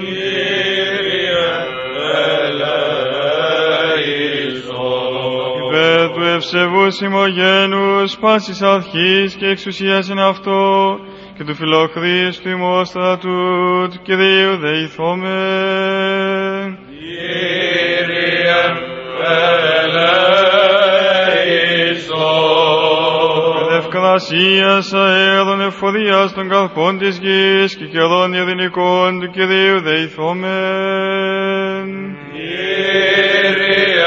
Υπέρ του ευσεβούς ημογένους, πάσης αρχής και εξουσίας εν αυτό, και του φιλοχρίστου ημώστρατου του Κυρίου δεηθόμεν. Κύριε ελέησον. Ευκρασίας αέρων εφορίας των καρπών της γης και καιρών ειρηνικών του Κυρίου δεηθόμεν. Κύριε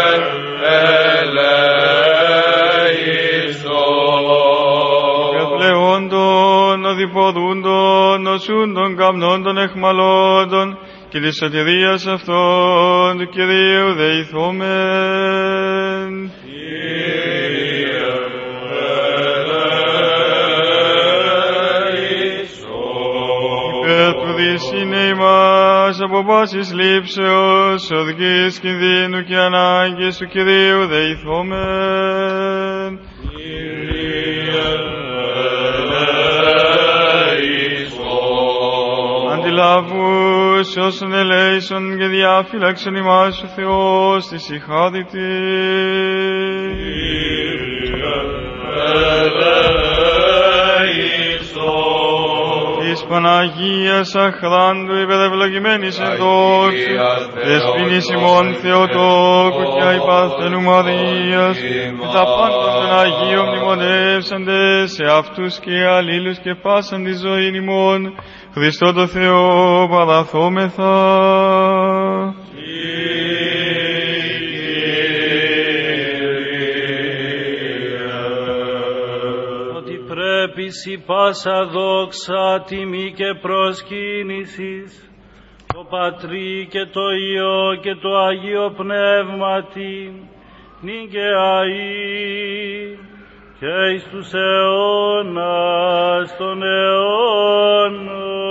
ελέησον. Ευλεόντων, οδηπορούντων, νοσούντων, καπνών των εχμαλώτων και της σωτηρίας αυτών του Κυρίου δεηθόμεν. Κύριε ελέησον. Υπέρ του δυσύνε ημάς από πάσης λήψεως, οδικής κινδύνου και ανάγκης του Κυρίου δεηθόμεν. Αντιλάβους όσων ελέησον και διαφύλαξον ημάς ο Θεός της ηχάδητη. Της Παναγίας αχράντου υπερευλογημένης εν δόξου, δεσποινής ημών Θεοτόκου και αϊπαρθένου Μαρίας, και τα πάντα των Αγίων μνημονεύσαντες σε αυτούς και αλλήλους και πάσαν τη ζωή ημών, Χριστό το Θεό παραθόμεθα. Ότι πρέπει σοι πάσα δόξα, τιμή και προσκύνησης, το Πατρί και το Υιό και το Αγίο Πνεύματι, νυν και αεί, και εις τους αιώνας των αιώνων.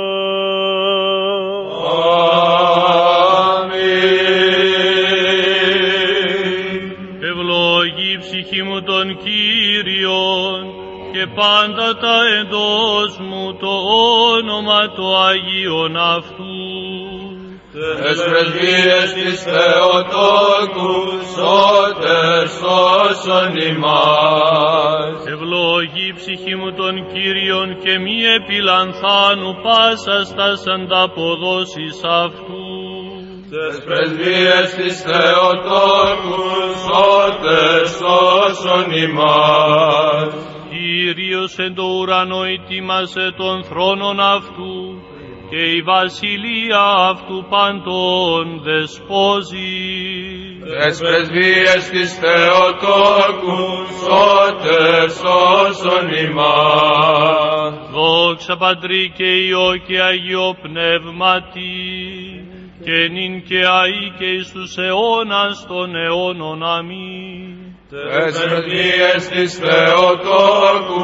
Αμήν. Ευλογεί η ψυχή μου τον Κύριον και πάντα τα εντός μου το όνομα το Αγίον αυτού. Τες πρεσβείες της Θεοτόκου, σώτερ σώσον ημάς. Ευλογεί η ψυχή μου τον Κύριον και μη επιλανθάνου πάσα στας ανταποδόσεις αυτού. Τες πρεσβείες της Θεοτόκου, σώτερ σώσον ημάς. Κύριος εν το ουρανό ετοίμασε τον θρόνον αυτού και η βασιλεία αυτού παντών δεσπόζει. Τες πρεσβείες της Θεοτόκου, σώτερ σώσον ημάς. Δόξα Πατρί και Υιό και Αγίο Πνεύματι, και νυν και αεί και εις τους αιώνας των αιώνων. Αμήν. Τες πρεσβείες της Θεοτόκου,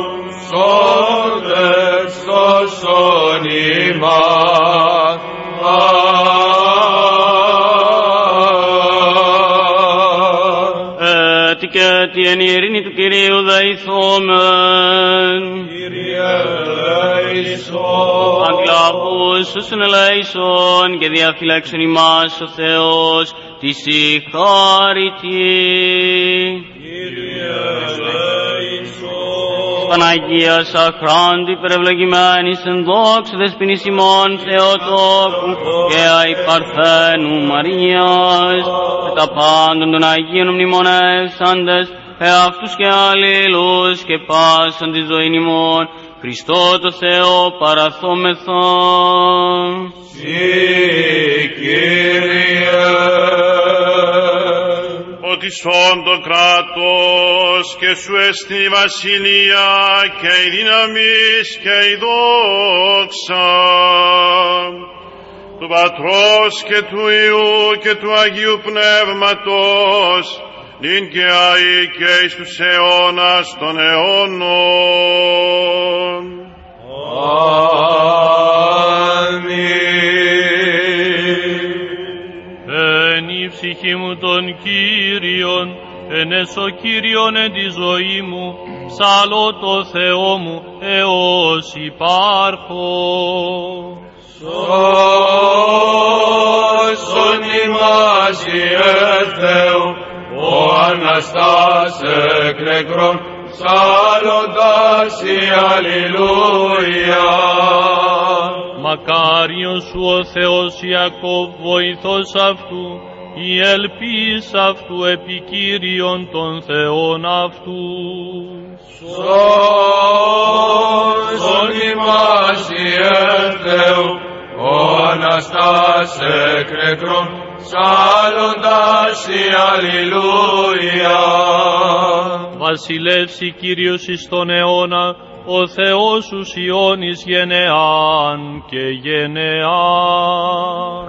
σώτερ σώσον ημάς. Έτη και έτη εν η ειρήνη του Κυρίου δεηθόμεν. Κύριε ελέησον. Αγκλάβους όσων ελέησον και διαφυλάξον ημάς ο Θεός της ηχάρητη. Κύριε ελέησον. Παναγίας αχράντου υπερευλογημένης εν δόξου δεσποινής ημών Θεοτόκου και αη Παρθένου Μαρίας, με τα πάντων των Αγίων μνημονεύσαντες, εαυτούς και αλλήλους και πάσαν τη ζωήν ημών, Χριστό το Θεό παραθόμεθα. Συ Κύριε, ότι σών το κράτος και σου εστί η βασιλεία και η δύναμις και η δόξα του Πατρός και του Υιού και του Αγίου Πνεύματος, νυν και αεί και εις τους αιώνας των αιώνων. Εν η ψυχή μου των Κύριων, εν έσω Κύριον εν τη ζωή μου, ψάλω το Θεό μου έως υπάρχω. Σώσον ημάς Ιε Θεού, ο Αναστάς εκ νεκρών, ψάλλοντας η Αλληλούια. Μακάριος σου ο Θεός Ιακώβ, βοηθός αυτού, η ελπίς αυτού επί Κύριον των Θεών αυτού. Σώσον ημάς Ιε Θεού, ο Αναστάς εκ νεκρών, ψάλλοντας η Αλληλούια. Βασιλεύσει Κύριος εις τον αιώνα, ο Θεός σου Σιώνης γενεάν και γενεάν.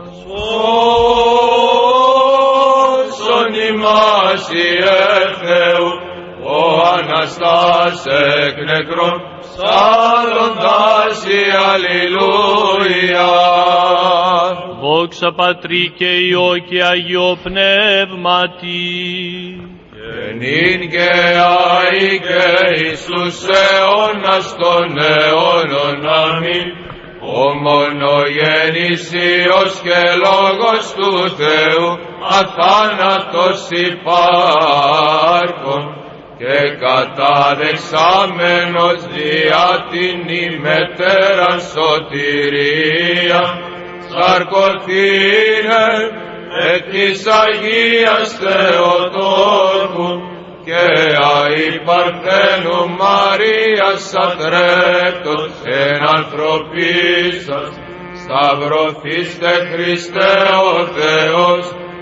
Σώσον ημάς Ιε Θεού, ο Αναστάς εκ νεκρών, ψάλλοντας η Αλληλούια. Δόξα Πατρί και Υιό και Αγιό Πνεύματι, και νυν και αεί και εις τους αιώνας των αιώνων. Αμήν. Ο μονογενής Υιός και Λόγος του Θεού, αθάνατος υπάρχων και καταδεξάμενος δια την ημετέραν σωτηρία, σαρκωθήνε εκ της Αγίας Θεοτόκου και αη Παρθένου Μαρίας ατρέπτος εν ανθρωπίσας, σταυρωθήστε Χριστέ ο Θεός,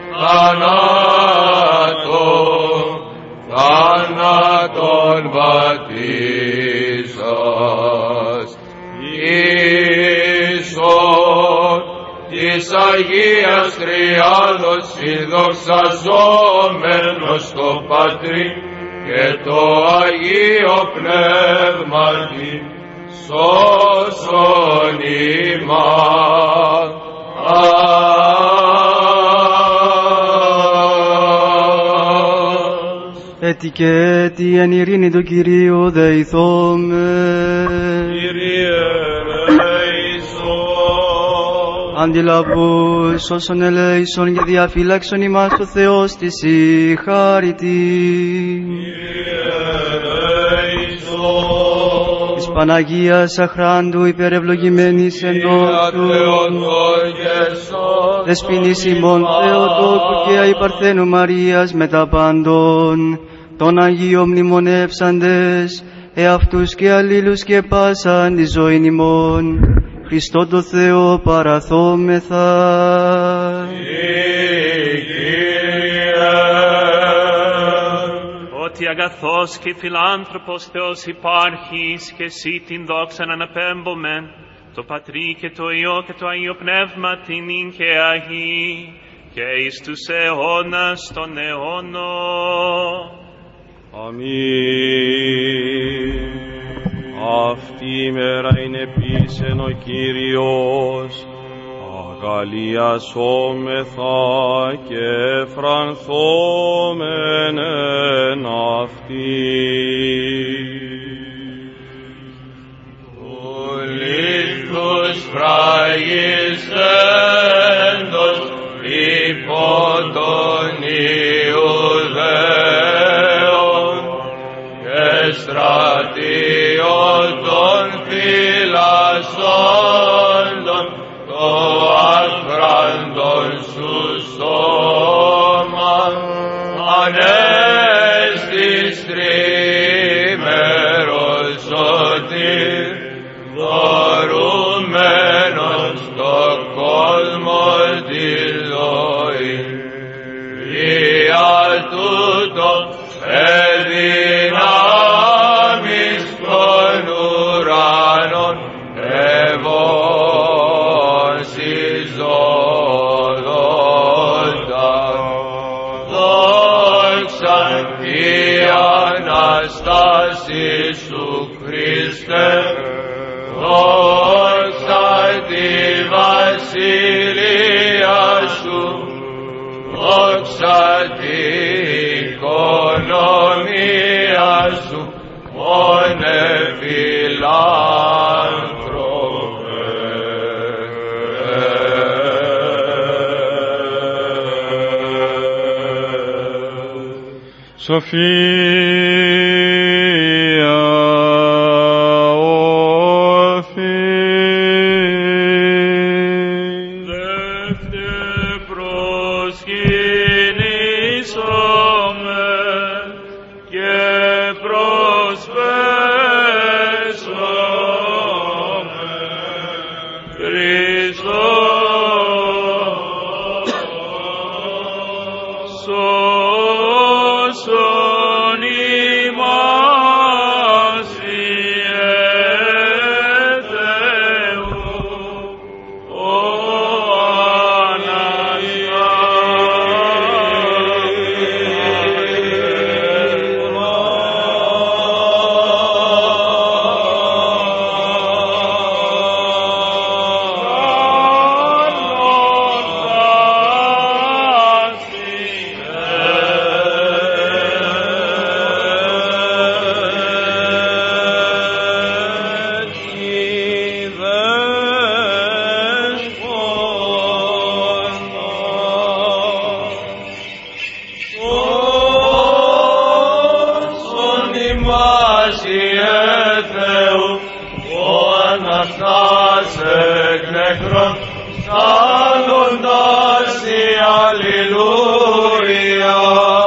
θανάτων, θανάτων βατήσας, ίσον της Αγίας Τριάδος συνδοξαζόμενος το Πατρί και το Αγίο Πνεύματι, σώσον ημάς. Έτι και έτι εν ειρήνη του Κυρίου δεηθώμεν. Κύριε ελέησον. Αντιλαβούς όσων ελέησον και διαφύλαξον ημάς ο Θεός της η χάρητη. Κύριε ελέησον. Της Παναγίας αχράντου υπερευλογημένης εν δόξου, δεσποινής ημών Θεοτόκου και αη Παρθένου Μαρίας με τα πάντων των Αγίων μνημονεύσαντες, εαυτούς και αλλήλους και πάσαν τη ζωήν ημών, Χριστό το Θεό παραθόμεθα. Ότι αγαθός και φιλάνθρωπος Θεός υπάρχεις και εσύ την δόξαν αναπέμπομεν, το Πατρί και το Υιό και το Αγίο Πνεύμα την ίν και Αγί και εις τους αιώνας των αιώνων. Αμήν. Αυτή η μέρα είναι επίσεν ο Κύριος, αγαλιασόμεθα και φρανθόμεν εν αυτή. Λίθους φραγισέντος υπό των Ιουδαίων και στρατή ανέστης τρίμερος σωτήρ, δωρούμενος στο κόσμο τη ζωή. Δια τούτο εδυνάμεις των ουρανών ευώσεις δοδόντα. Δόξα η Αναστάση σου Χριστέ, δόξα τη βασιλεία σου, δόξα τη οικονομία σου, μόνε φιλάνθρωπε. Σοφία όθη, δεύτε προσκυνήσαμε και προσπέσαμε Χριστό σώσον ημάς Ιε Θεού ο Αναστάς εκ νεκρών, στάνοντας η Αλληλούια.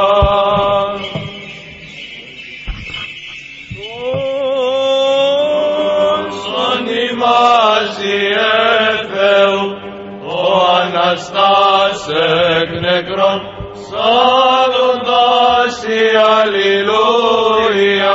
Σώσον ημάς Ιε Θεού, ο Αναστάς εκ νεκρών, στάνοντας η Αλληλούια.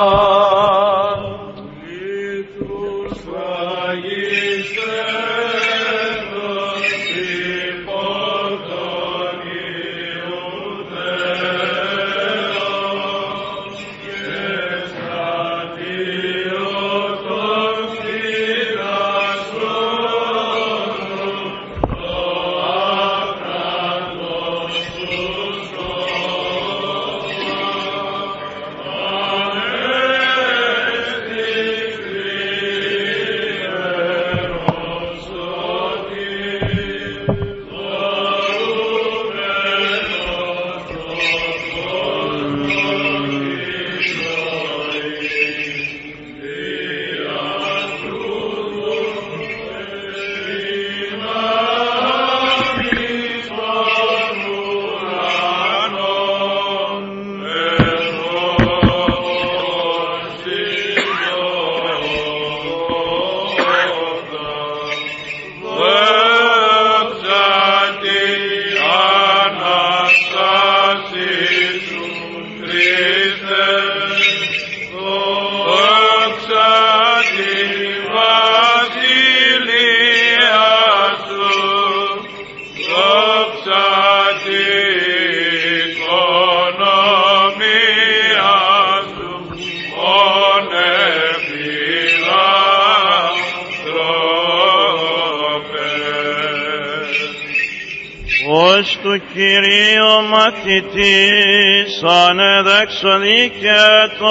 Ως του Κυρίου μαθητής ανεδέξοδη και το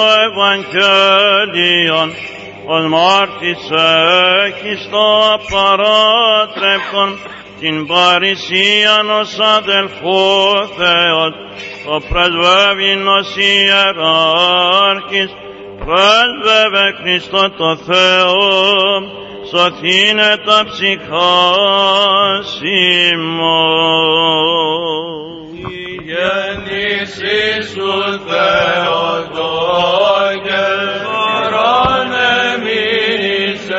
Ευαγγέλιον, ως μάρτης έχεις το απαράτρεπτον την παρησίαν ως αδελφό Θεός, το πρεσβεύειν ως ιεράρχης, πρέσβευε Χριστό το Θεό, σωθήνε τα ψυχάς ημών. γεννήσεις σου Θεοτό και φορών εμείνησε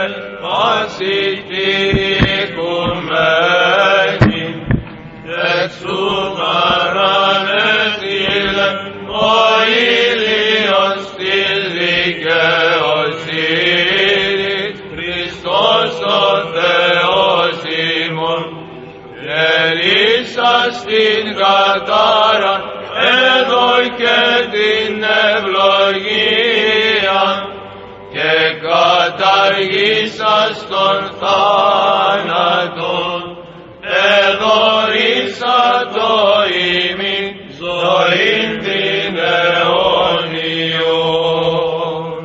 ασυντικουμένη εξού παρανεθήλε ο ήλιος της δικαιοσύνης Χριστός ο Θεός ημών γερίσα στην κατάρα εδώ και την ευλογία και καταργήσας τον θάνατο εδωρήσα το ημί ζωήν την αιώνιον.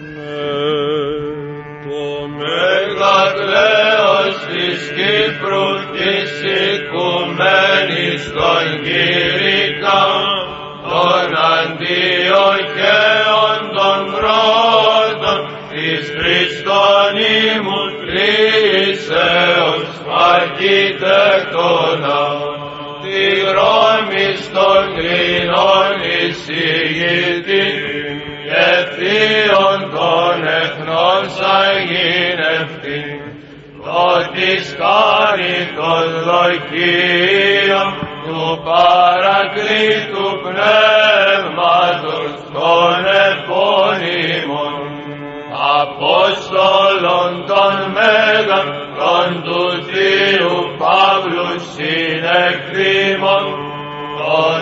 Το μεγακλέος της Κύπρου της οικουμένης των κηρύκκα των αντιοχαίων των πρώτων της Χριστονίμου κρίσεως αρχιτέκτονα τη Ρώμη των Κρινών εισηγητή και θείων των εθνών σαγηνευτή το της χάριτος δοκίων του παρακλήτου πνεύματος των επώνυμων Απόστολων των Μέγαν των του Θείου Παύλου συνεκτήμων των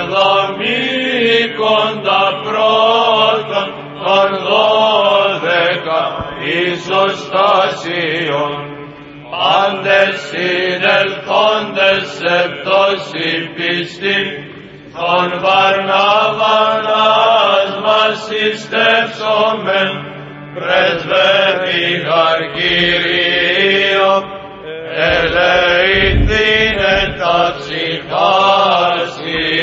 εβδομήκοντα πρώτων των δώδεκα ισοστάσιων πάντες συνελθόντες σε πτώση πιστή των Βαρναβανάς μας συστεύσομεν πρεσβεύει Κύριε ελεηθήνε τα ψυχάς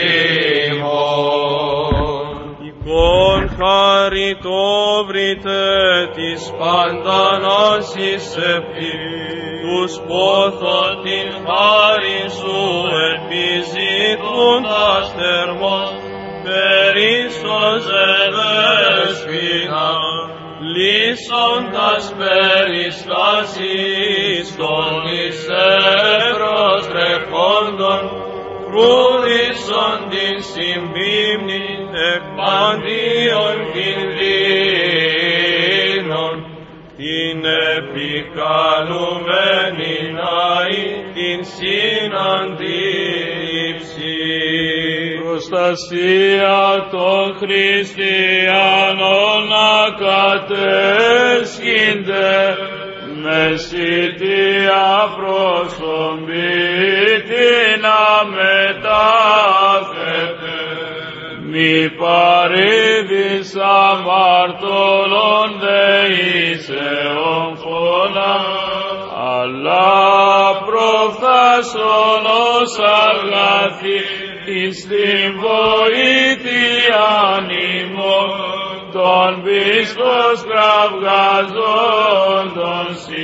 ημών. Εικόν χαριτόβρητε της παντανάσης επί τους πόθον την χάρη σου επιζητούντας θερμός περίσσος εδέσποινα λύσοντας περιστάσεις των εις εύρος τρεχόντων φρούδισον την συμπίμνη εκπαντίον κινδύνων την επικαλουμένη ναή την συναντήψη. Προστασία των χριστιανών ακατέσχυνται με σιτία προσωμίτη να μετάθετε μη παρήδης αμαρτωλών δεήσεων φωνά αλλά προφθάσον ως αγαθή εις την βοήθειαν ημών των πίστος κραυγαζόντων σοι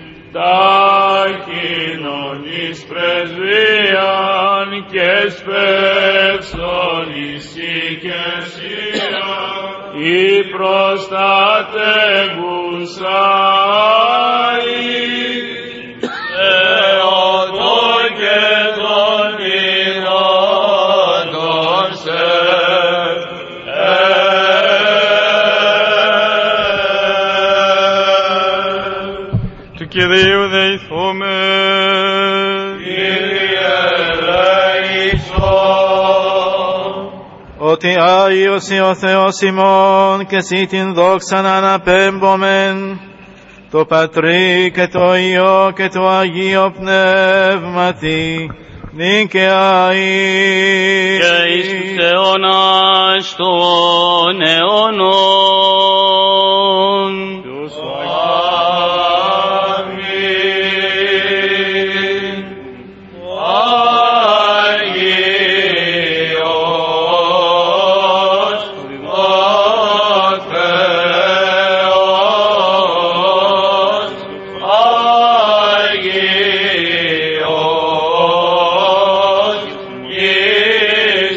τάχινον εις πρεσβείαν και σπεύσον εις οικεσία η προστατεύουσα Θεότο και των ιδόντων σε του Κυρίου δεηθούμε. Κύριε ελέησον. Ότι Άγιος ή ο Θεός ημών και εσύ την δόξαν αναπέμπομεν το Πατρί και το Υιό και το Αγίο Πνεύματι νίκαια ή και εις τους αιώνας των αιώνων. Αγίος, Κύριος,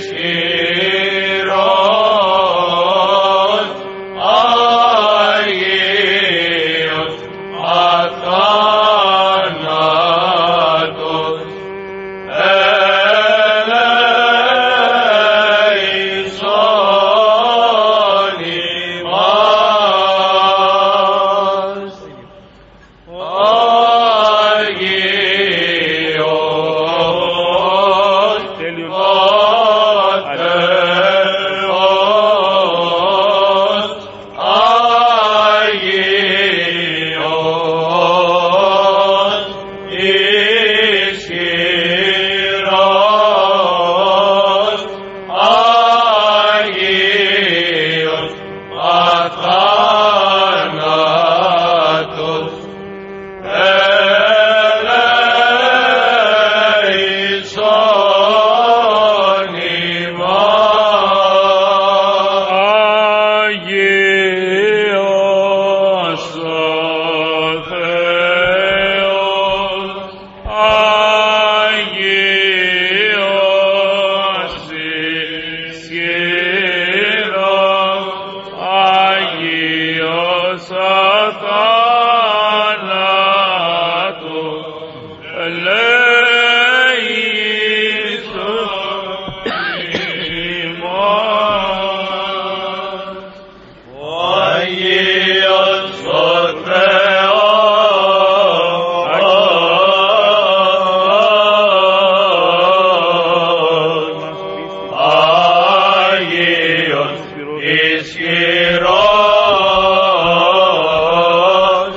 ισχυρός,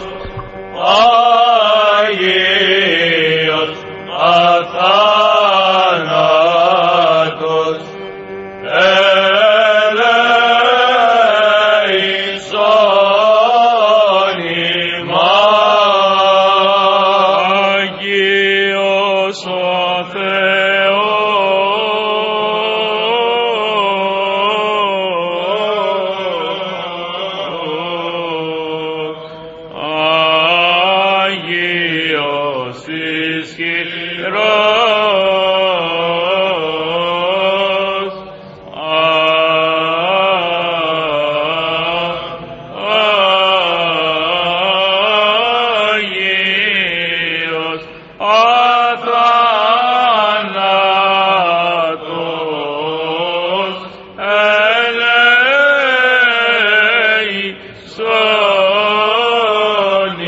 Αγίος, αθάνατος, ελέησον ημάς. Αγίος ο Άγιος ισχυρός, Άγιος αθάνατος, ελέησον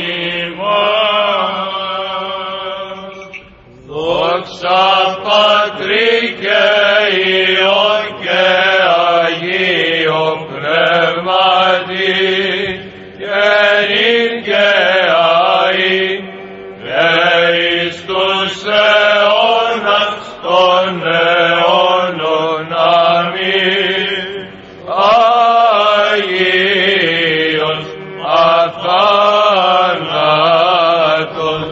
ημάς. Δόξα Πατρί και Υιό και Αγίο Πνεύματι, και νυν και αεί και εις τους αιώνας των αιώνων. Αμήν. Αγίος αθάνατος,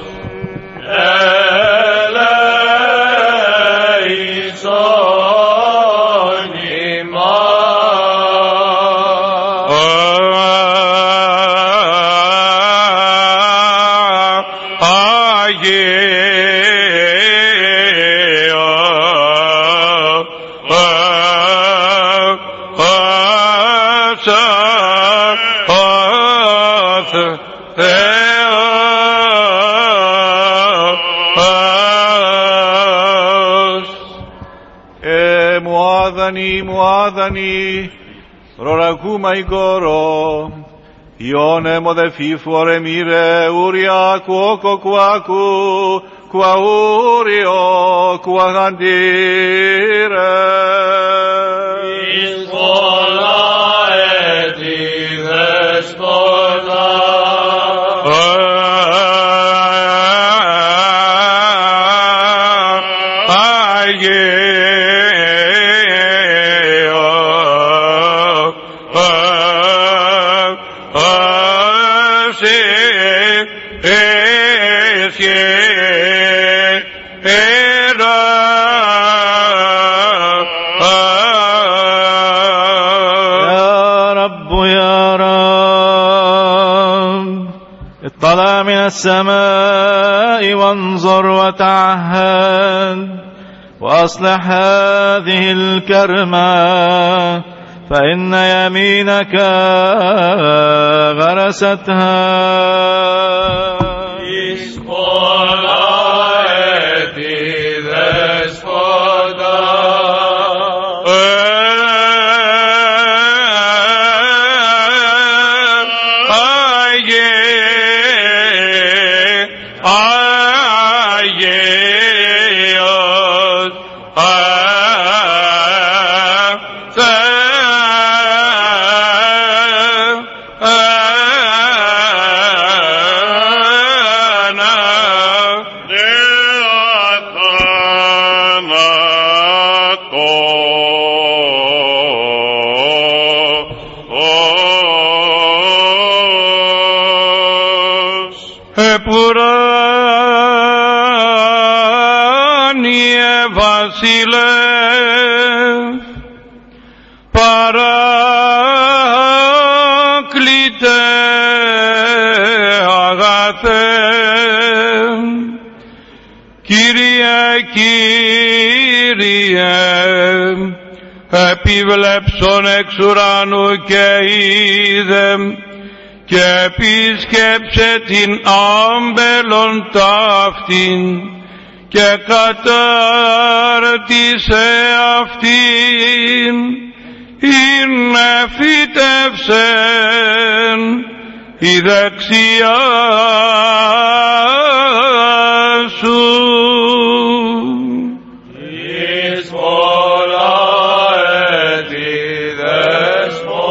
ελέησον ημάς. Ε, μουάδανη, μουάδανη, ρορακούμα η κόρο, Ιώνε μοδε φίφουορε μύρε, ούρια κουόκο κουάκου, κουαούριο κουαγαντήρε. Εις πολλά έτη δεσπότα, اطلع من السماء وانظر وتعهد وأصلح هذه الكرمة فإن يمينك غرستها. Επουράνιε βασιλεύ, παράκλητε αγαθέ, Κύριε, Κύριε, επιβλέψον εξ ουρανού και είδε και επίσκεψε την άμπελον ταύτην και κατάρτισε αυτήν, ειναι φύτευσεν η δεξιά σου. Εις πολλά έτη δεσπότα,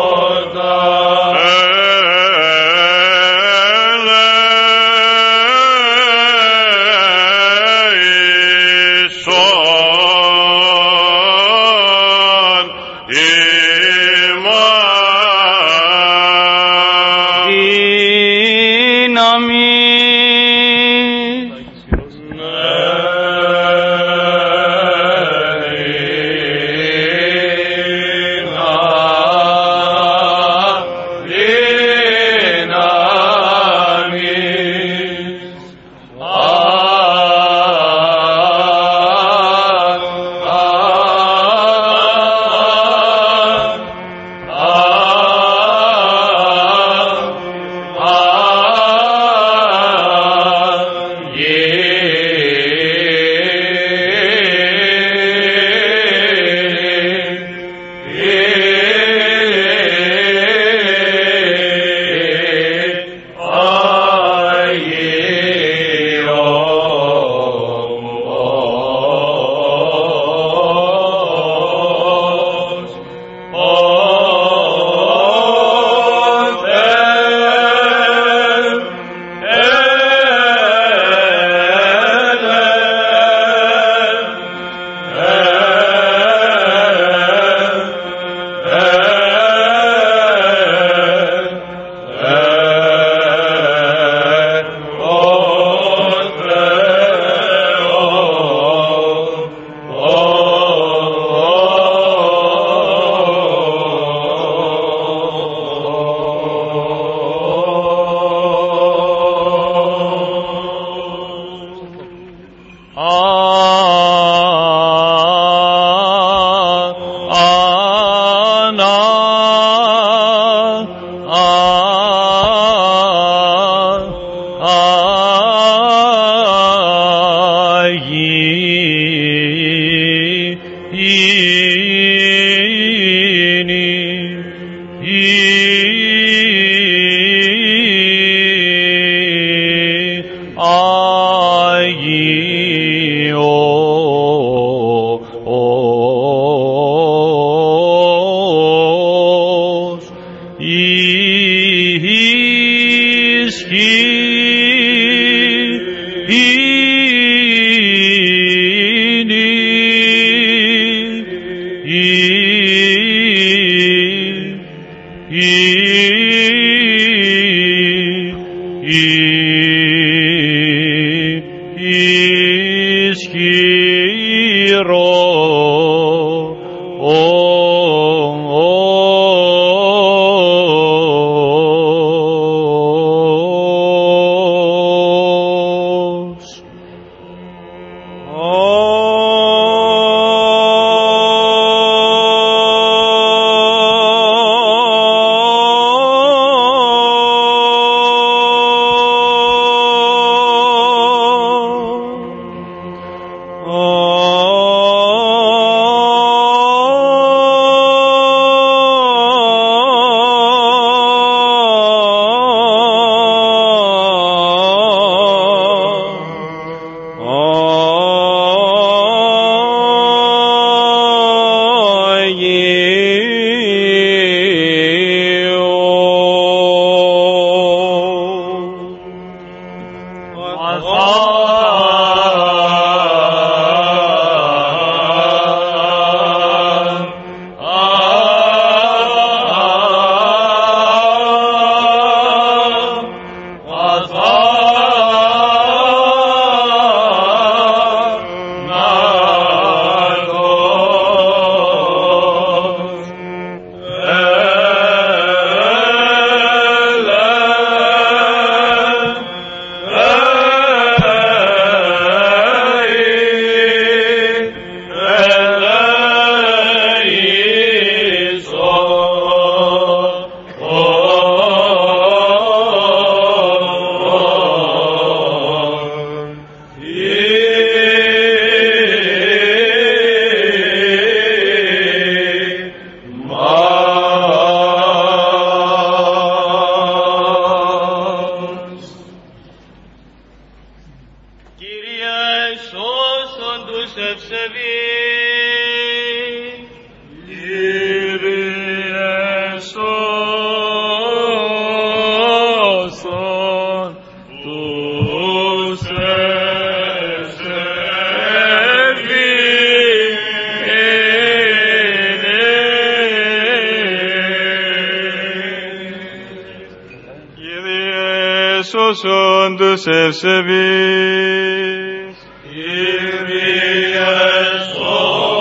σώσον τους ευσεβείς. Κύριε σώσον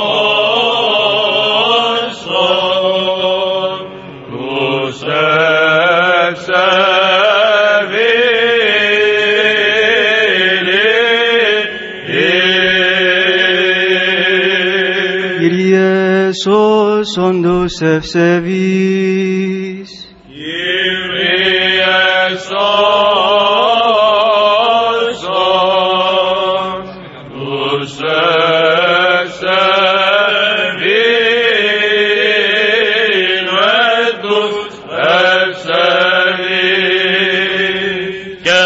τους ευσεβείς. Κύριε σώσον τους ευσεβείς. Κύριε σώσον τους ευσεβείς με τους ευσεβείς. Και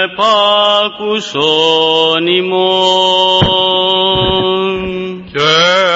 πάκουσον ημών. Και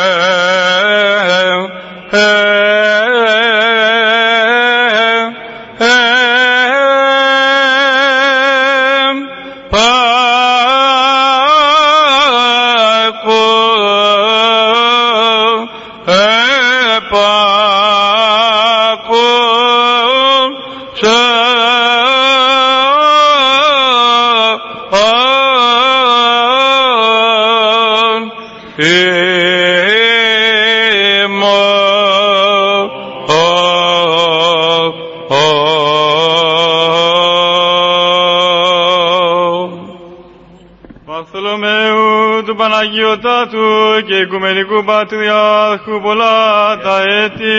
Βαρθολομαίου του Παναγιωτάτου και Οικουμενικού Πατριάρχου πολλά τα έτη.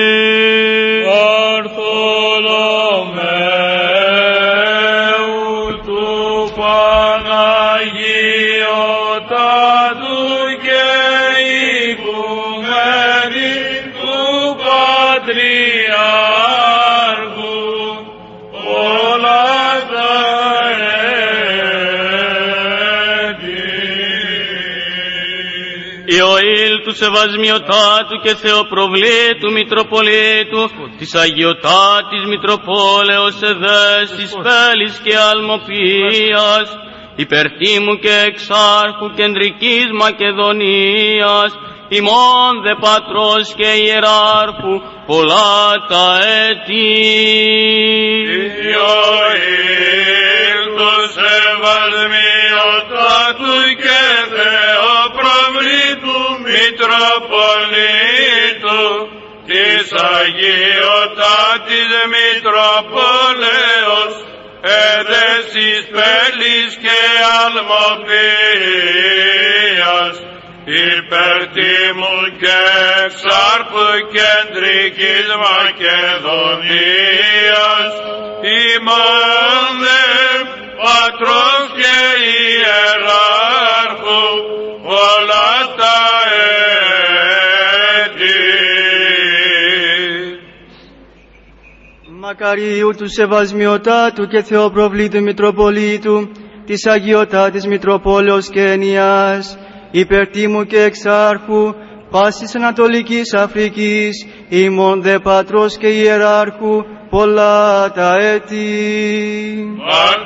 Βαρθολομαίου του Παναγιωτάτου και Οικουμενικού Πατριάρχου πολλά τα Ιωήλ του Σεβασμιωτάτου και Θεοπροβλήτου Μητροπολίτου της Αγιωτάτης Μητροπόλεως Εδέσης Πέλης και Αλμοπίας, υπερτίμου και εξάρχου Κεντρικής Μακεδονίας, ημών δε πατρός και ιεράρχου πολλά τα έτη. Ιωήλ του Σεβασμιωτάτου και Θεοπροβλήτου Μητροπολίτου της Αγιωτάτης Μητροπόλεως Εδέσης Πέλης και Αλμοπίας, υπερτίμου και εξάρχου Κεντρικής Μακεδονίας, ημών δε πατρός και ιεράρχου όλα τα έτη. Μακαρίου του Σεβασμιωτάτου και Θεοπροβλήτου Μητροπολίτου της Αγιωτάτης Μητροπόλεως και Ενιάς, υπερτίμου και εξάρχου πάσης Ανατολικής Αφρικής, ημών δε πατρός και ιεράρχου πολλά τα έτη.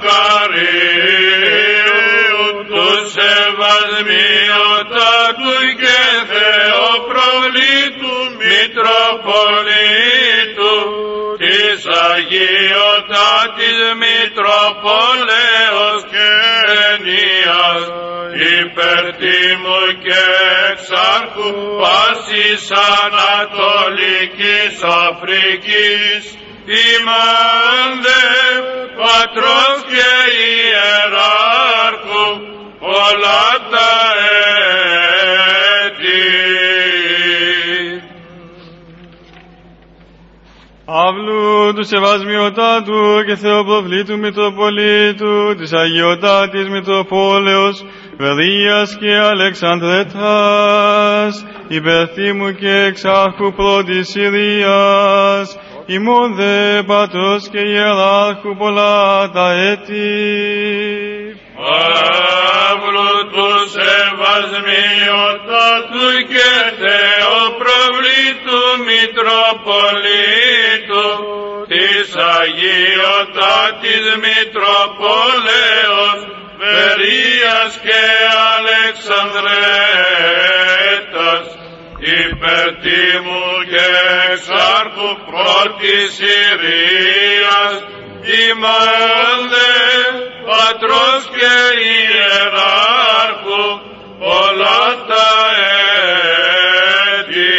Μακαρίου του Σεβασμιωτάτου και Θεοπροβλήτου Μητροπολίτου της Αγιωτάτης Μητροπόλεως και Ενιάς, υπερτίμου και εξάρχου πάσης Ανατολικής Αφρικής, ημών δε πατρός και ιεράρχου όλα τα έτη. Αύλου του Σεβασμιωτάτου και Θεοπροβλήτου Μητροπολίτου της Αγιωτάτης Μητροπόλεως Βερίας και Αλεξανδρέτας, υπερθύμου και εξάρχου πρώτης Συρίας, ημών δε πατρός και ιεράρχου πολλά τα έτη. Αύλου του Σεβασμιωτάτου και Θεοπροβλήτου Μητροπολίτου της Αγιωτάτης Μητροπόλεως Βερίας και Αλεξανδρέτας, υπερτίμου και εξάρχου πρώτης Συρίας, ημών δε Πατρός και Ιεράρχου πολλά τα έτη.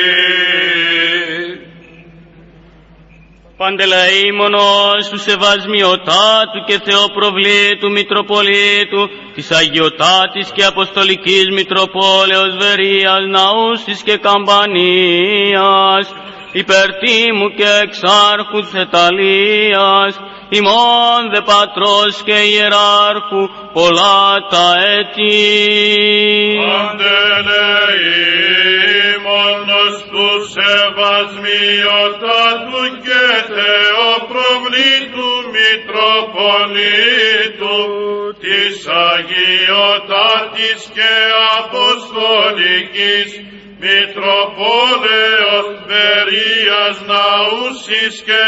Παντελεήμονος του Σεβασμιωτάτου και Θεοπροβλήτου Μητροπολίτου της Αγιωτάτης και Αποστολικής Μητροπόλεως Βερίας Ναούσης και Καμπανίας, υπερτίμου και εξάρχου της Ιταλίας, ημών δε Πατρός και Ιεράρχου πολλά τα έτη. Παντελεήμονος του Σεβασμιωτάτου και Θεοπροβλήτου Μητροπολίτου της Αγιωτάτης και Αποστολικής Μητροπόλεως Βερίας Ναούσης και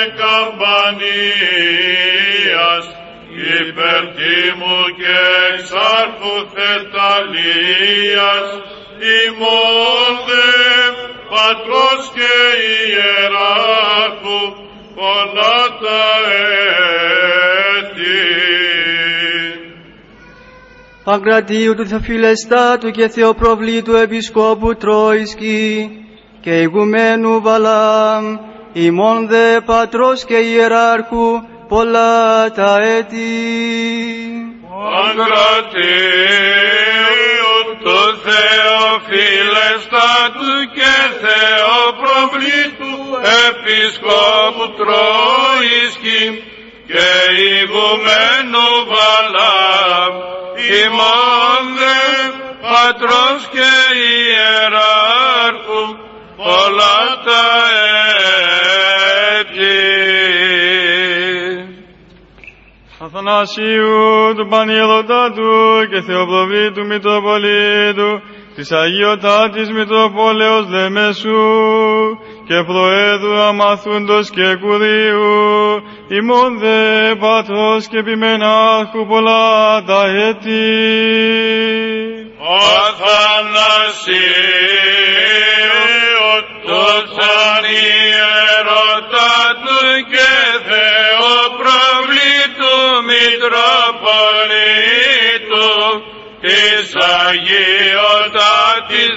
Καμπανίας, υπερτίμου και εξάρχου Θεταλίας, ημών δε Πατρός και Ιεράρχου πολλά τα έτη. Παγκρατίου του Θεοφιλεστάτου και Θεοπροβλήτου Επισκόπου Τρόισκη και ηγουμένου Βαλάμ, ημών δε Πατρός και Ιεράρχου πολλά τα έτη. Παγκρατίου του Θεοφιλεστάτου και Θεοπροβλήτου Επισκόπου Τρόισκη και ηγουμένου Βαλάμ, ημών δε Πατρός και Ιεράρχου πολλά τα έτη. Αθανασίου του Πανιελωτάτου και Θεοπροβλήτου Μητροπολίτου της Αγιωτάτης Μητροπόλεως Λεμεσού και Προέδρου Αμαθούντος και Κουρίου, ημών δε Πατρός και Επιμενάρχου πολλά τα έτη. Αθανασίου του Πανιερωτάτου και Θεοπροβλήτου Μητροπολίτου της Αγιωτάτης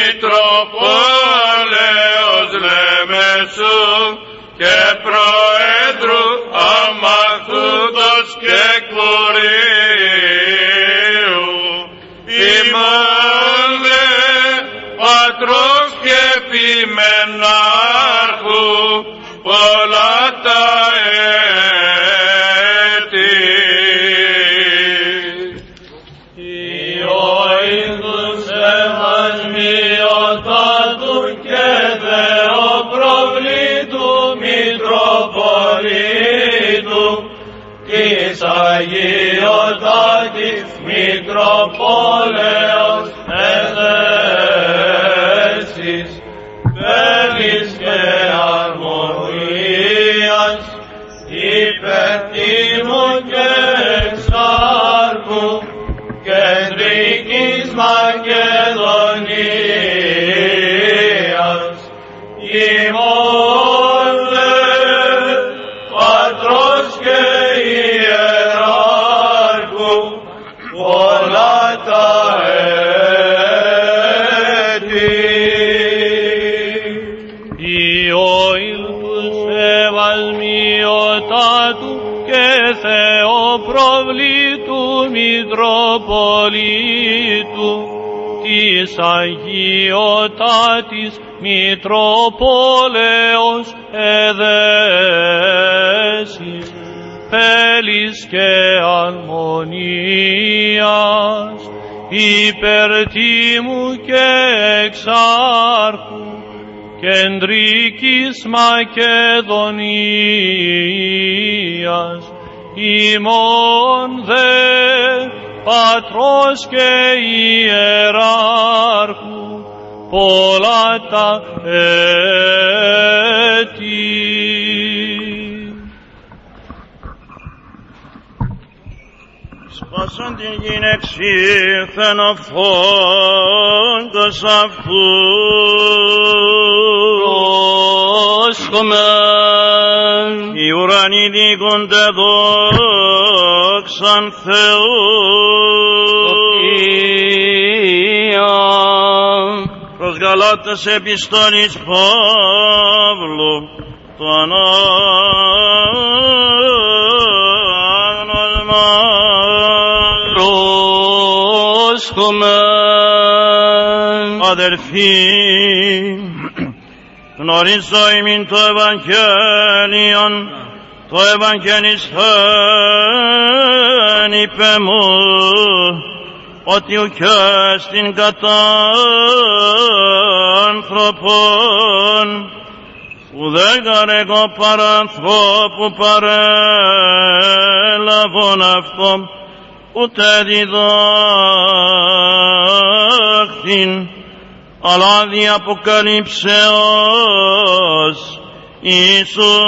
Μητροπόλεως Λεμεσού και Προέδρου Αμαθούντος και Κουρίου, ημών δε Πατρός και Επιμενάρχου πολλά τα έτη. Υιόην του Σεβασμιωτάτου και Θεοπροβλήτου Μητροπολίτου της Αγιωτάτης Μητροπόλεως εδέσεις, θέλεις και αρμονίας, υπερτίμου και εξάρχου κεντρικής Μακεδονίας, ημών δε Πατρός και Ιεράρχου πολλά τα έτη. Υιόην του Σεβασμιωτάτου και Θεοπροβλήτου Μητροπολίτου της Αγιωτάτης Μητροπόλεως εδέσεις, θέλεις και αρμονίας, υπερτίμου και εξάρχου κεντρικής Μακεδονίας, ημών δε Πατρός και Ιεράρχου πολλά τα έτη. Σπάσαν την γην εξήλθεν αυθόντος αυτού. Πρόσχομεν. Οι ουρανοί διηγούνται δόξαν Θεού. Προς Γαλάτας επιστολής Παύλου το ανάγνωσμα. Πρόσχομεν. Αδελφοί, γνωρίζω ημίν το Ευαγγέλιον, το Ευαγγελιστέν είπε μου, ότι ουκέ στην κατά άνθρωπον, ουδέγαρ εγώ παρά ανθρώπου παρέλαβον αυτό, ούτε διδάχθην, αλλά δι' αποκαλύψεως Ιησού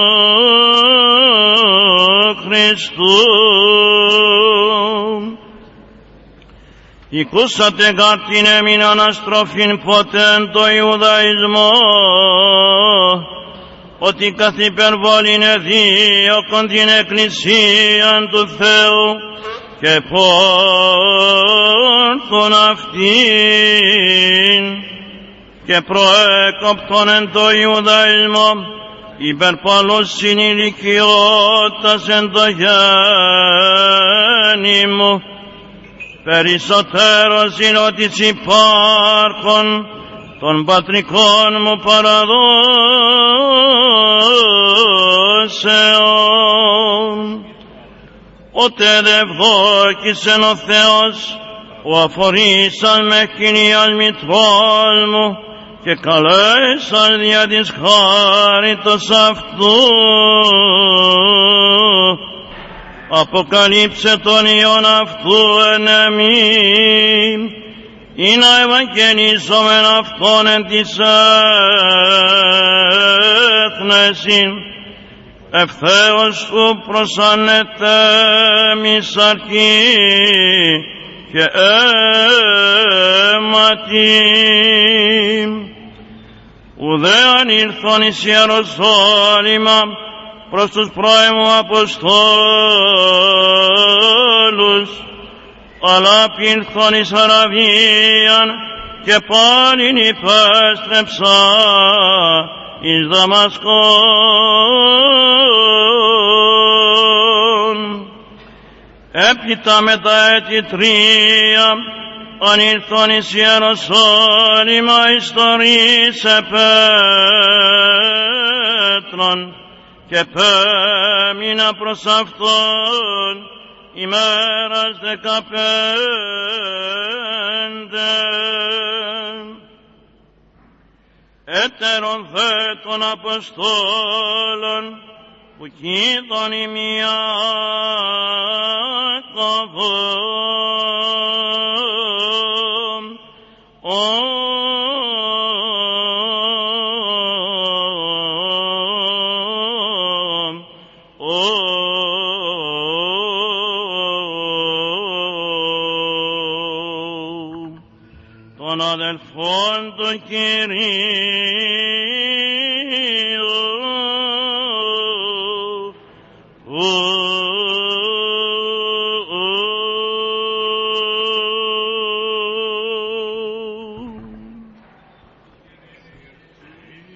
Χριστού. Οικούσατε γάρ την έμειν αναστροφήν ποτέν το Ιουδαϊσμό, ότι καθ' υπερβολήν εδίωκον την Εκκλησίαν του Θεού και πόρθον αυτήν και προέκοπτον εν το Ιουδαϊσμό υπερπαλούς συνηλικιώτας εν το γέννημο, περισσότερος είναι ότι υπάρχων των πατρικών μου παραδόσεων. Ότε δε ευδόκησεν ο Θεός, ο αφορήσαν με κοινίας μητρός μου και καλέσαν δια της χάριτος αυτού. Αποκαλύψε τον Υιόν αυτού εν εμήν, ή να ευαγγελίζομεν αυτόν εν της έθνεσιν, ευθέως σου προσανέτε μης αρχή και αίματι. Ουδέ αν ήρθον εις Ιεροσόλυμα προς τους πρώιμου Αποστόλους, αλλά πήρθον εις Αραβίαν και πάλιν υπέστρεψα εις Δαμασκόν. Έπειτα με τα έτη τρία αν ήρθον εις Ιεροσόλυμα ιστορήσε Πέτρον και πέμεινα προς αυτόν ημέρας δεκαπέντε. Έτερον δε των Αποστόλων που κοίτων ημιά κοβόμ, των αδελφών του Κυρίου